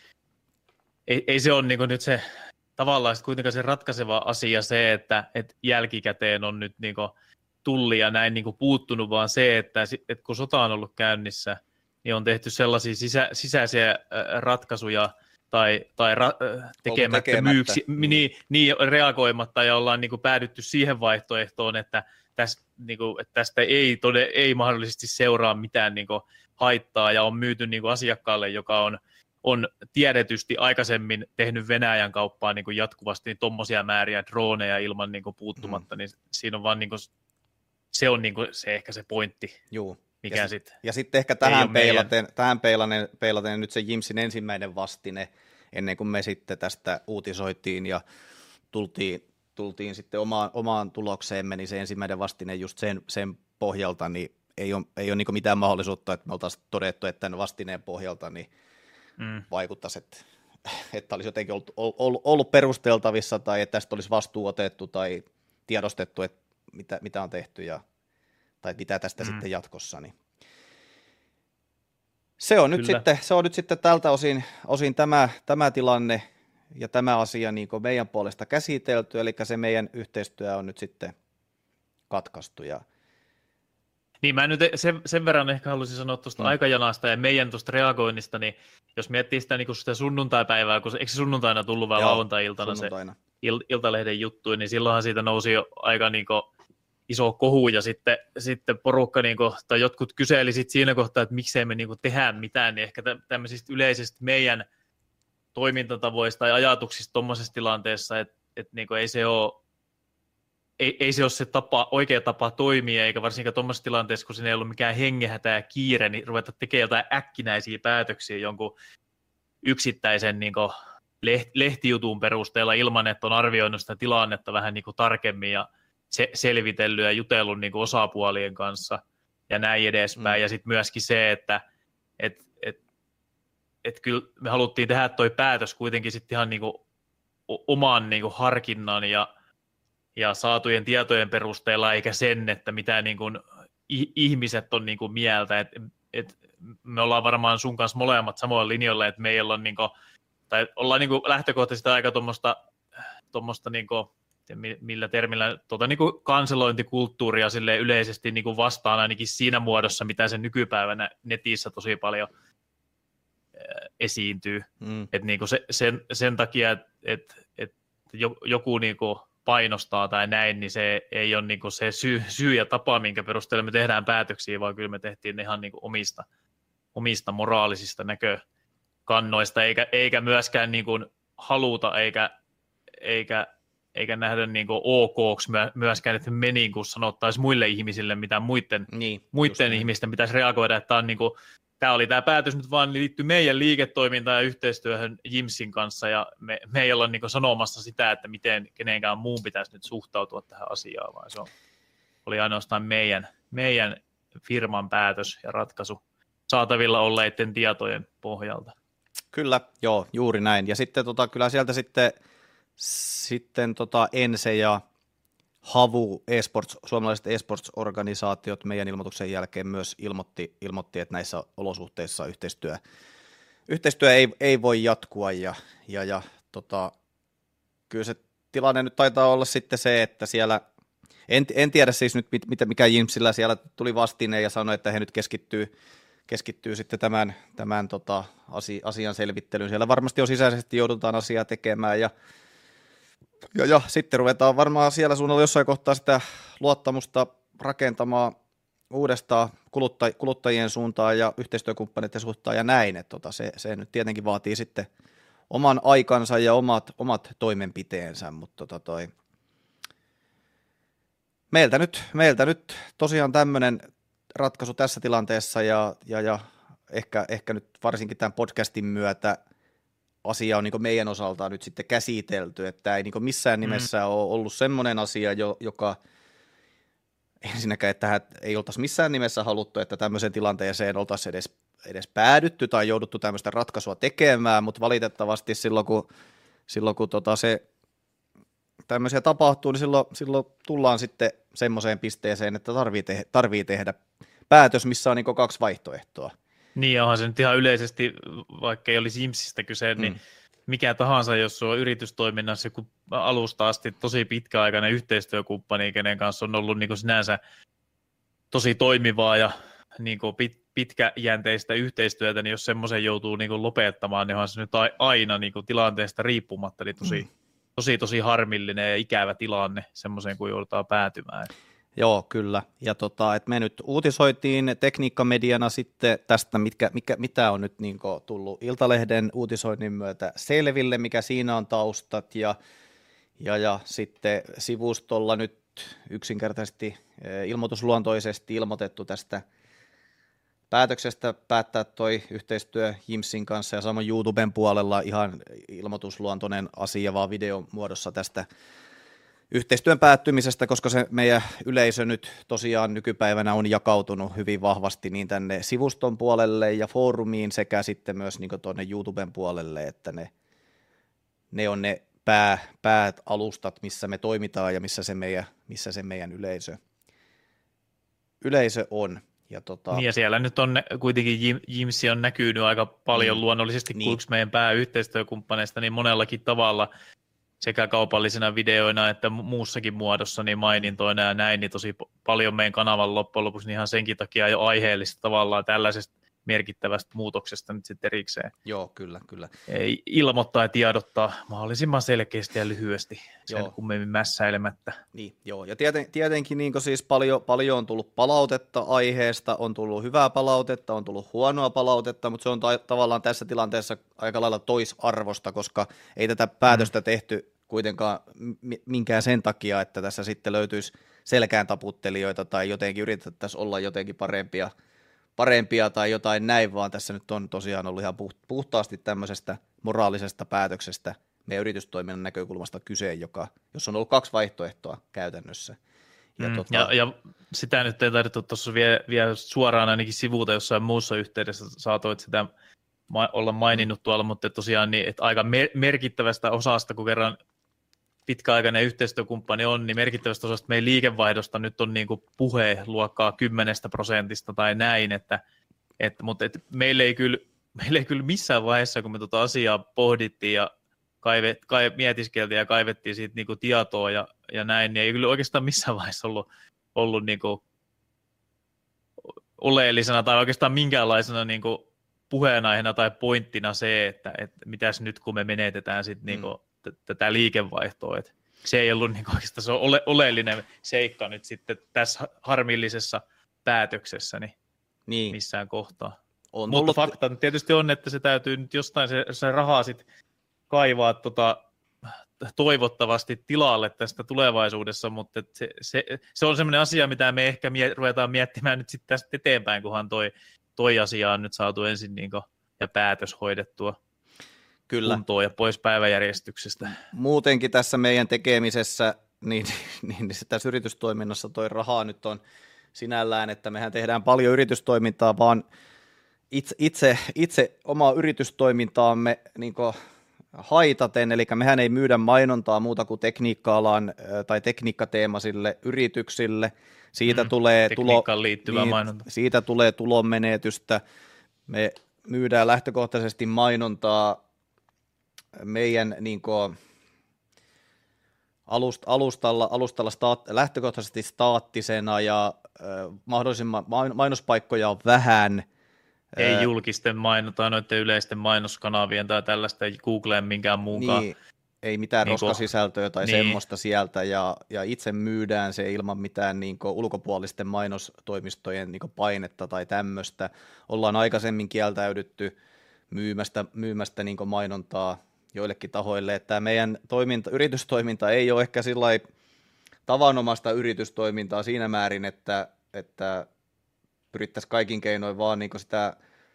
ei se ole niin nyt se tavallaan kuitenkaan se ratkaiseva asia se, että jälkikäteen on nyt niin tulli ja näin niin puuttunut, vaan se, että kun sota on ollut käynnissä, niin on tehty sellaisia sisäisiä ratkaisuja tai tekemättömyyksiä, niin reagoimatta, ja ollaan niin päädytty siihen vaihtoehtoon, että tästä ei mahdollisesti seuraa mitään niin haittaa, ja on myyty niin asiakkaalle, joka on tiedetysti aikaisemmin tehnyt Venäjän kauppaa niin jatkuvasti tuommoisia määriä droneja ilman niin puuttumatta, niin siinä on vaan niin kuin, se on niin kuin se ehkä se pointti. Juu. Mikä ja sitten ehkä tähän peilaten nyt se Jimsin ensimmäinen vastine, ennen kuin me sitten tästä uutisoitiin ja tultiin sitten omaan tulokseemme, niin se ensimmäinen vastine just sen pohjalta, niin ei ole niin mitään mahdollisuutta, että me oltaisiin todettu, että tämän vastineen pohjalta niin vaikuttaisi, että olisi jotenkin ollut perusteltavissa tai että tästä olisi vastuu otettu tai tiedostettu, että mitä on tehty tai mitä tästä sitten jatkossa. Niin. Se on nyt sitten tältä osin tämä tilanne ja tämä asia niin kuin meidän puolesta käsitelty, eli se meidän yhteistyö on nyt sitten katkaistu. Niin mä nyt sen verran ehkä haluaisin sanoa tuosta aikajanasta ja meidän tuosta reagoinnista, niin jos miettii sitä, niin sitä sunnuntaipäivää, kun eikö se sunnuntaina tullut vai lauantai-iltana se Iltalehden juttu, niin silloinhan siitä nousi jo aika niin kuin iso kohu, ja sitten porukka, niin kuin, tai jotkut kyseli siinä kohtaa, että miksei me niin kuin tehdä mitään, niin ehkä tämmöisistä yleisesti meidän toimintatavoista tai ajatuksista tuommoisessa tilanteessa, että niin kuin ei se ole se oikea tapa toimia, eikä varsinkaan tuommoisessa tilanteessa, kun siinä ei ollut mikään hengehätä ja kiire, niin ruveta tekemään jotain äkkinäisiä päätöksiä jonkun yksittäisen niin kuin lehtijutun perusteella ilman, että on arvioinut sitä tilannetta vähän niin kuin tarkemmin ja selvitellyt ja jutellut niin kuin osapuolien kanssa ja näin edespäin. Ja sitten myöskin se, että kyllä me haluttiin tehdä toi päätös kuitenkin sitten ihan niin kuin oman niin kuin harkinnan ja saatujen tietojen perusteella, eikä sen, että mitä niin kuin ihmiset on niin kuin mieltä. Et me ollaan varmaan sun kanssa molemmat samoilla linjoilla, että meillä on niin kuin, tai ollaan niin kuin lähtökohtaisesti aika tuommoista niin kuin millä termillä niin kuin kanselointikulttuuria sille yleisesti niin kuin vastaan ainakin siinä muodossa, mitä se nykypäivänä netissä tosi paljon esiintyy. Että niin kuin sen takia, että joku niin kuin painostaa tai näin, niin se ei ole niin kuin se syy ja tapa, minkä perusteella me tehdään päätöksiä, vaan kyllä me tehtiin ne ihan niin kuin omista moraalisista näkökannoista, eikä myöskään niin kuin haluta eikä nähdä niin kuin okoksi myöskään, että me niin kuin sanottaisiin muille ihmisille, mitä muiden ihmisten pitäisi reagoida, että tämä oli tämä päätös nyt vaan liittyy meidän liiketoimintaan ja yhteistyöhön Jimsin kanssa, ja me ei olla niin kuin sanomassa sitä, että miten kenenkään muun pitäisi nyt suhtautua tähän asiaan, vaan se oli ainoastaan meidän firman päätös ja ratkaisu saatavilla olleiden tietojen pohjalta. Kyllä, joo, juuri näin. Ja sitten kyllä sieltä sitten Ense ja Havu, suomalaiset esports-organisaatiot meidän ilmoituksen jälkeen myös ilmoitti, että näissä olosuhteissa yhteistyö ei voi jatkua ja kyllä se tilanne nyt taitaa olla sitten se, että siellä, en tiedä siis nyt mikä Jimsillä siellä tuli vastine ja sanoi, että he nyt keskittyy sitten tämän asian selvittelyyn. Siellä varmasti jo sisäisesti joudutaan asiaa tekemään ja sitten ruvetaan varmaan siellä suunnalla jossain kohtaa sitä luottamusta rakentamaan uudestaan kuluttajien suuntaan ja yhteistyökumppaneiden suuntaan ja näin. Että se nyt tietenkin vaatii sitten oman aikansa ja omat toimenpiteensä, mutta meiltä nyt tosiaan tämmöinen ratkaisu tässä tilanteessa ja ehkä nyt varsinkin tämän podcastin myötä asia on niin meidän osaltaan nyt sitten käsitelty, että ei niin missään nimessä ole ollut semmoinen asia, joka ensinnäkään, että ei oltaisi missään nimessä haluttu, että tämmöiseen tilanteeseen oltaisiin edes päädytty tai jouduttu tämmöistä ratkaisua tekemään, mutta valitettavasti silloin kun se tämmöisiä tapahtuu, niin silloin tullaan sitten semmoiseen pisteeseen, että tarvii tehdä päätös, missä on niin kaksi vaihtoehtoa. Niin, onhan se nyt ihan yleisesti, vaikka ei olisi Jimsistä kyse, niin mikä tahansa, jos on yritystoiminnassa joku alusta asti tosi pitkäaikainen yhteistyökumppani, kenen kanssa on ollut niin kuin sinänsä tosi toimivaa ja niin kuin pitkäjänteistä yhteistyötä, niin jos semmoisen joutuu niin kuin lopettamaan, niin onhan se nyt aina niin kuin tilanteesta riippumatta niin tosi harmillinen ja ikävä tilanne semmoiseen, kun joudutaan päätymään. Joo, kyllä. Ja että me nyt uutisoitiin tekniikkamediana sitten tästä, mitä on nyt niin tullut Iltalehden uutisoinnin myötä selville, mikä siinä on taustat, ja sitten sivustolla nyt yksinkertaisesti ilmoitusluontoisesti ilmoitettu tästä päätöksestä päättää toi yhteistyö Jimsin kanssa, ja samoin YouTuben puolella ihan ilmoitusluontoinen asia vaan videon muodossa tästä yhteistyön päättymisestä, koska se meidän yleisö nyt tosiaan nykypäivänä on jakautunut hyvin vahvasti niin tänne sivuston puolelle ja foorumiin sekä sitten myös niin tuonne YouTuben puolelle, että ne on ne pääalustat, missä me toimitaan ja missä se meidän yleisö on. Ja niin ja siellä nyt on kuitenkin Jimsi on näkynyt aika paljon luonnollisesti kuin yksi meidän pääyhteistyökumppaneista niin monellakin tavalla, sekä kaupallisena videoina että muussakin muodossa niin mainintoina ja näin, niin tosi paljon meidän kanavan loppujen lopuksi niin ihan senkin takia jo aiheellista tavallaan tällaisesta merkittävästä muutoksesta nyt sitten erikseen. Joo, kyllä. Ilmoittaa ja tiedottaa mahdollisimman selkeästi ja lyhyesti, sen kummemmin mässäilemättä. Niin, joo, ja tietenkin niin siis paljon on tullut palautetta aiheesta, on tullut hyvää palautetta, on tullut huonoa palautetta, mutta se on tavallaan tässä tilanteessa aika lailla toisarvosta, koska ei tätä päätöstä tehty kuitenkaan minkään sen takia, että tässä sitten löytyisi selkään taputtelijoita tai jotenkin yritettäisiin olla jotenkin parempia tai jotain näin, vaan tässä nyt on tosiaan ollut ihan puhtaasti tämmöisestä moraalisesta päätöksestä meidän yritystoiminnan näkökulmasta kyse, jos on ollut kaksi vaihtoehtoa käytännössä. Ja sitä nyt ei tarvittu tuossa vielä suoraan ainakin sivuuta jossain muussa yhteydessä, saatoit sitä olla maininnut tuolla, mutta tosiaan niin, että aika merkittävästä osasta, kun kerran pitkäaikainen yhteistyökumppani on, niin merkittävästä osasta meidän liikevaihdosta nyt on niin kuin luokkaa 10% tai näin, mutta meillä ei kyllä missään vaiheessa, kun me asiaa pohdittiin ja mietiskeltiin ja kaivettiin siitä niin kuin tietoa ja näin, niin ei kyllä oikeastaan missään vaiheessa ollut niin kuin oleellisena tai oikeastaan minkäänlaisena niin kuin puheenaiheena tai pointtina se, että mitäs nyt kun me menetetään sit niin kuin tätä liikevaihtoa, että se ei ollut niin kuin oikeastaan se oleellinen seikka nyt sitten tässä harmillisessa päätöksessä niin missään kohtaa. Mutta fakta tietysti on, että se täytyy nyt jostain se rahaa sitten kaivaa toivottavasti tilalle tästä tulevaisuudessa, mutta se on semmoinen asia, mitä me ehkä ruvetaan miettimään nyt sitten tästä eteenpäin, kunhan toi asia on nyt saatu ensin ja päätös hoidettua kuntoon ja pois päiväjärjestyksestä. Muutenkin tässä meidän tekemisessä, niin tässä yritystoiminnassa toi raha nyt on sinällään, että mehän tehdään paljon yritystoimintaa, vaan itse omaa yritystoimintaamme niin haitaten, eli mehän ei myydä mainontaa muuta kuin tekniikka-alan tai tekniikkateemaisille yrityksille. Siitä tulee siitä tulee tulonmenetystä. Me myydään lähtökohtaisesti mainontaa meidän alustalla lähtökohtaisesti staattisena ja mahdollisimman mainospaikkoja on vähän. Ei julkisten tai noiden yleisten mainoskanavien tai tällaista, ei Googleen minkään muunkaan. Niin, ei mitään roskasisältöä tai semmoista sieltä, ja itse myydään se ilman mitään ulkopuolisten mainostoimistojen painetta tai tämmöistä. Ollaan aikaisemmin kieltäydytty myymästä mainontaa joillekin tahoille, että tämä meidän yritystoiminta ei ole ehkä sillai tavanomaista yritystoimintaa siinä määrin, että pyrittäisiin kaikin keinoin vaan sitä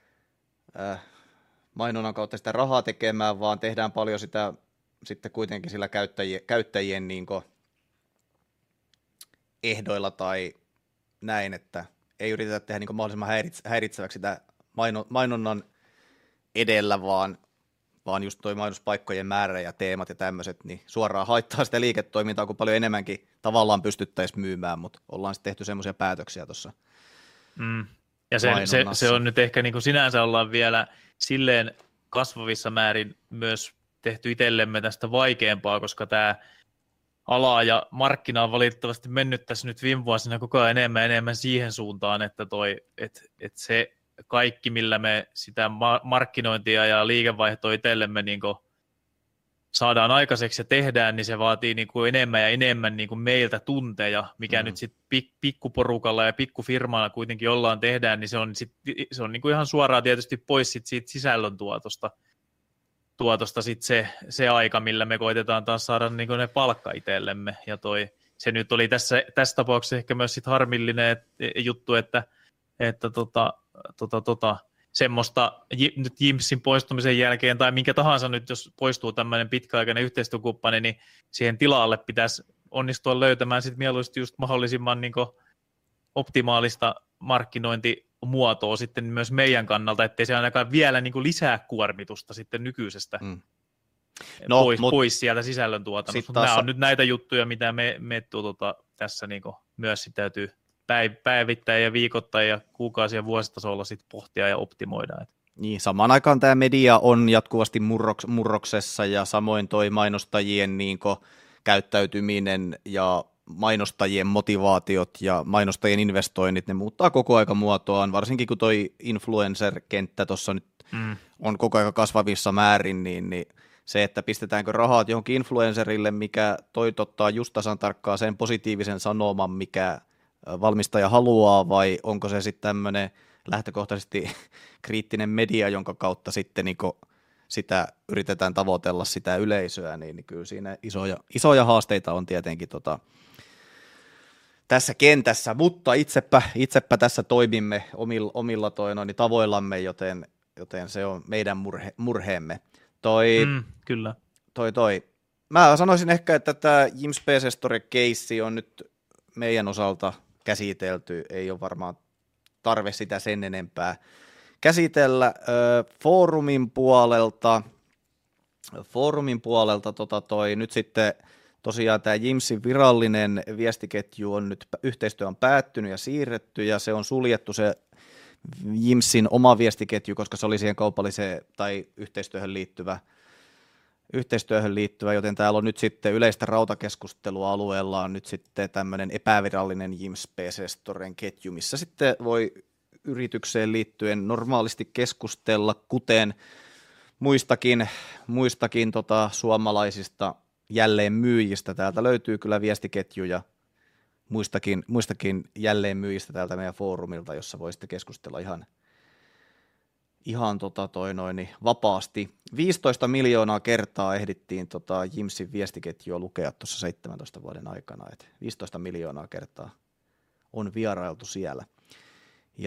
mainonnan kautta sitä rahaa tekemään, vaan tehdään paljon sitä sitten kuitenkin sillä käyttäjien ehdoilla tai näin, että ei yritetä tehdä mahdollisimman häiritseväksi sitä mainonnan edellä, vaan just toi mainospaikkojen määrä ja teemat ja tämmöiset, niin suoraan haittaa sitä liiketoimintaa, kun paljon enemmänkin tavallaan pystyttäisiin myymään, mutta ollaan sitten tehty semmoisia päätöksiä tuossa. Ja se on nyt ehkä sinänsä ollaan vielä silleen kasvavissa määrin myös tehty itsellemme tästä vaikeampaa, koska tämä ala ja markkina on valitettavasti mennyt tässä nyt viime vuosina koko ajan enemmän siihen suuntaan, että se kaikki, millä me sitä markkinointia ja liikevaihtoa itsellemme saadaan aikaiseksi ja tehdään, niin se vaatii enemmän ja enemmän meiltä tunteja, mikä nyt sitten pikkuporukalla ja pikkufirmalla kuitenkin tehdään, niin se on ihan suoraan tietysti pois siitä sisällön tuotosta sit se aika, millä me koitetaan taas saada ne palkka itsellemme. Ja se nyt oli tässä tapauksessa ehkä myös sit harmillinen juttu, että semmoista nyt Jimsin poistumisen jälkeen tai minkä tahansa nyt, jos poistuu tämmöinen pitkäaikainen yhteistyökumppani, niin siihen tilalle pitäisi onnistua löytämään sit mieluisesti just mahdollisimman optimaalista markkinointimuotoa sitten myös meidän kannalta, ettei se ainakaan vielä lisää kuormitusta sitten nykyisestä pois sieltä sisällöntuotannosta. Nämä on nyt näitä juttuja, mitä me tässä myös täytyy päivittäin ja viikoittain ja kuukausi- ja vuositasolla sit pohtia ja optimoida. Niin, samaan aikaan tämä media on jatkuvasti murroksessa ja samoin toi mainostajien käyttäytyminen ja mainostajien motivaatiot ja mainostajien investoinnit, ne muuttaa koko aika muotoaan, varsinkin kun toi influencer-kenttä tuossa nyt on koko aika kasvavissa määrin, niin se, että pistetäänkö rahat johonkin influencerille, mikä toitottaa just tasan tarkkaan sen positiivisen sanoman, mikä valmistaja haluaa, vai onko se sitten tämmöinen lähtökohtaisesti kriittinen media, jonka kautta sitten sitä yritetään tavoitella sitä yleisöä, niin kyllä siinä isoja haasteita on tietenkin tässä kentässä, mutta itsepä tässä toimimme omilla tavoillamme, joten se on meidän murheemme. Kyllä. Mä sanoisin ehkä, että tämä Jim Space Store-keissi on nyt meidän osalta käsitelty, ei ole varmaan tarve sitä sen enempää käsitellä. Foorumin puolelta nyt sitten tosiaan tämä Jimsin virallinen viestiketju on nyt, yhteistyö on päättynyt ja siirretty, ja se on suljettu se Jimsin oma viestiketju, koska se oli siihen kaupalliseen tai yhteistyöhön liittyvä yhteistyöhön liittyvä, joten täällä on nyt sitten yleistä rautakeskustelua alueella on nyt sitten tämmöinen epävirallinen Jims PC Storen ketju, missä sitten voi yritykseen liittyen normaalisti keskustella, kuten muistakin suomalaisista jälleenmyyjistä. Täältä löytyy kyllä viestiketjuja muistakin jälleenmyyjistä täältä meidän foorumilta, jossa voi sitten keskustella ihan vapaasti. 15 miljoonaa kertaa ehdittiin Jimsin viestiketjua lukea tuossa 17 vuoden aikana, et 15 miljoonaa kertaa on vierailtu siellä. Ja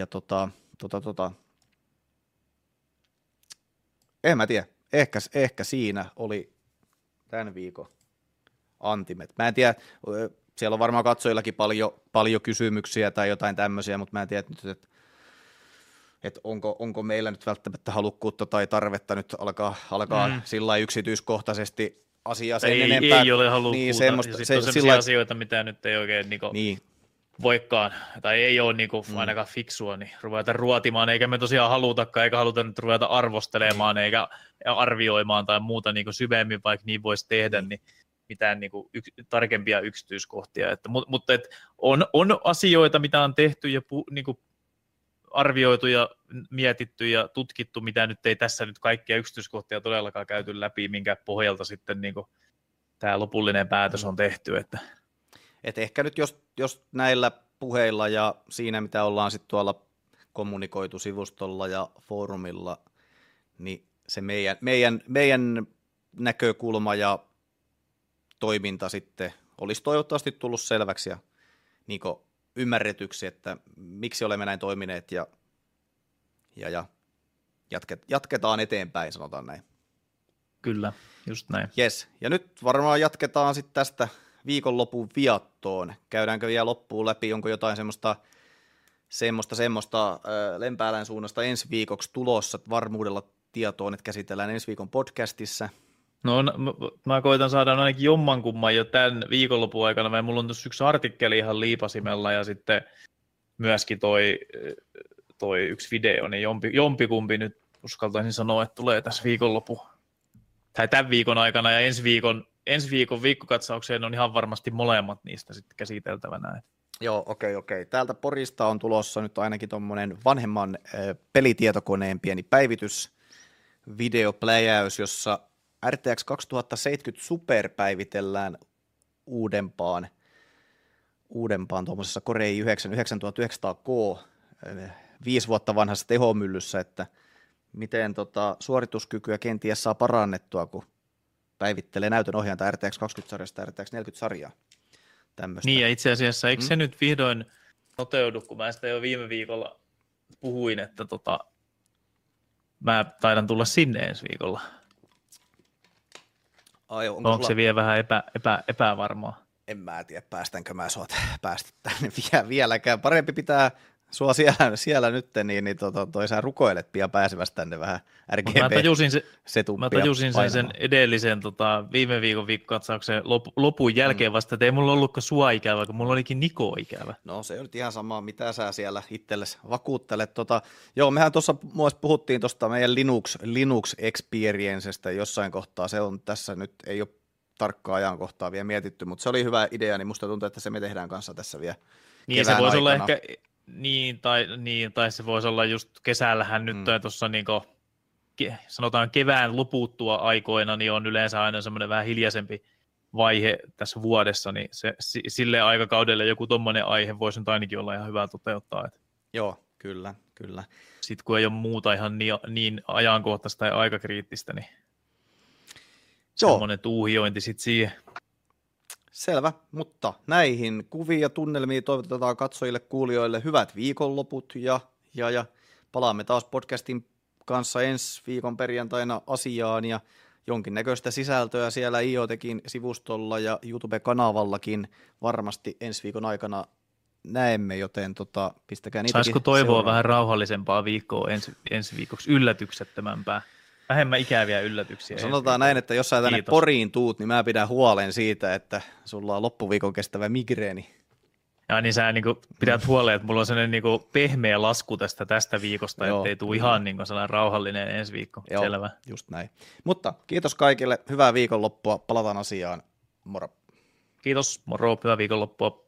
en mä tiedä, ehkä siinä oli tämän viikon antimet. Mä en tiedä, siellä on varmaan katsojillakin paljon kysymyksiä tai jotain tämmöisiä, mutta mä en tiedä nyt, että onko meillä nyt välttämättä halukkuutta tai tarvetta nyt alkaa sillä yksityiskohtaisesti asiaa sen enempää. Ei ole halukkuutta, niin, ja sitten on sellaisia asioita, mitä nyt ei oikein voikaan, tai ei ole ainakaan fiksua, niin ruveta ruotimaan, eikä me tosiaan halutakaan, eikä haluta nyt ruveta arvostelemaan, eikä arvioimaan tai muuta syvemmin, vaikka niin voisi tehdä, niin mitään tarkempia yksityiskohtia. Mutta on asioita, mitä on tehty ja arvioitu ja mietitty ja tutkittu, mitä nyt ei tässä nyt kaikkia yksityiskohtia todellakaan käyty läpi, minkä pohjalta sitten tämä lopullinen päätös on tehty. Et ehkä nyt jos näillä puheilla ja siinä, mitä ollaan sitten tuolla kommunikoitu sivustolla ja foorumilla, niin se meidän näkökulma ja toiminta sitten olisi toivottavasti tullut selväksi ja ymmärretyksi, että miksi olemme näin toimineet ja jatketaan eteenpäin, sanotaan näin. Kyllä, just näin. Jes, ja nyt varmaan jatketaan sitten tästä viikonlopun viattoon. Käydäänkö vielä loppuun läpi, onko jotain semmoista Lempäälän suunnasta ensi viikoksi tulossa varmuudella tietoon, että käsitellään ensi viikon podcastissa? No mä koitan saada ainakin jommankumman jo tämän viikonlopun aikana. Mulla on tuossa yksi artikkeli ihan liipasimella ja sitten myöskin toi yksi video, niin jompikumpi nyt uskaltaisin sanoa, että tulee tässä viikonlopun tai tämän viikon aikana ja ensi viikon viikkokatsaukseen on ihan varmasti molemmat niistä sitten käsiteltävänä. Joo, okei. Täältä Porista on tulossa nyt ainakin tuommoinen vanhemman pelitietokoneen pieni päivitys, videopläjäys, jossa RTX 2070 Super päivitellään uudempaan tuommoisessa Core i9 9900K 5 vuotta vanhassa tehomyllyssä, että miten suorituskykyä kenties saa parannettua, kun päivittelee näytön ohjainta RTX 20-sarjasta RTX 40-sarjaa. Tämmöistä. Niin, ja itse asiassa, eikö se nyt vihdoin toteudu, kun mä sitä jo viime viikolla puhuin, että mä taidan tulla sinne ensi viikolla. Onko se vielä vähän epävarmaa? En mä tiedä, päästänkö mä sua päästä tänne vieläkään. Parempi pitää sua siellä nyt, niin sä rukoilet pian pääsevästä tänne vähän RGB-setuppia. Mä tajusin sen edellisen viime viikon viikkokatsauksen lopun jälkeen vasta, että ei mulla ollutkaan sua ikävä, kun mulla olikin Niko ikävä. No se on nyt ihan sama, mitä sä siellä itsellesi vakuuttelet. Joo, mehän tuossa puhuttiin tuosta meidän Linux Experiencestä jossain kohtaa, se on tässä nyt, ei ole tarkkaa ajankohtaa vielä mietitty, mutta se oli hyvä idea, niin musta tuntuu, että se me tehdään kanssa tässä vielä niin, se voisi olla ehkä tai se voisi olla just kesällähän nyt tuossa sanotaan kevään loputtua aikoina, niin on yleensä aina semmoinen vähän hiljaisempi vaihe tässä vuodessa, niin sille aikakaudelle joku tommoinen aihe voisi nyt ainakin olla ihan hyvä toteuttaa. Että joo, kyllä. Sitten kun ei ole muuta ihan niin ajankohtaista tai aikakriittistä, niin semmoinen tuuhiointi sitten siihen. Selvä, mutta näihin kuviin ja tunnelmiin toivotetaan katsojille, kuulijoille hyvät viikonloput ja palaamme taas podcastin kanssa ensi viikon perjantaina asiaan ja jonkinnäköistä sisältöä siellä IoTekin sivustolla ja YouTube-kanavallakin varmasti ensi viikon aikana näemme, joten pistäkää niitäkin. Saisiko toivoa vähän rauhallisempaa viikkoa ensi viikoksi, yllätyksettömämpää? Vähemmän ikäviä yllätyksiä. Sanotaan näin, että jos sä tänne Poriin tuut, niin mä pidän huolen siitä, että sulla on loppuviikon kestävä migreeni. Ja niin sä niin pidät huoleen, että mulla on sellainen niin pehmeä lasku tästä viikosta, ettei tule ihan niin sellainen rauhallinen ensi viikko. Joo, selvä. Just näin. Mutta kiitos kaikille, hyvää viikonloppua, palataan asiaan, moro. Kiitos, moro, hyvää viikonloppua.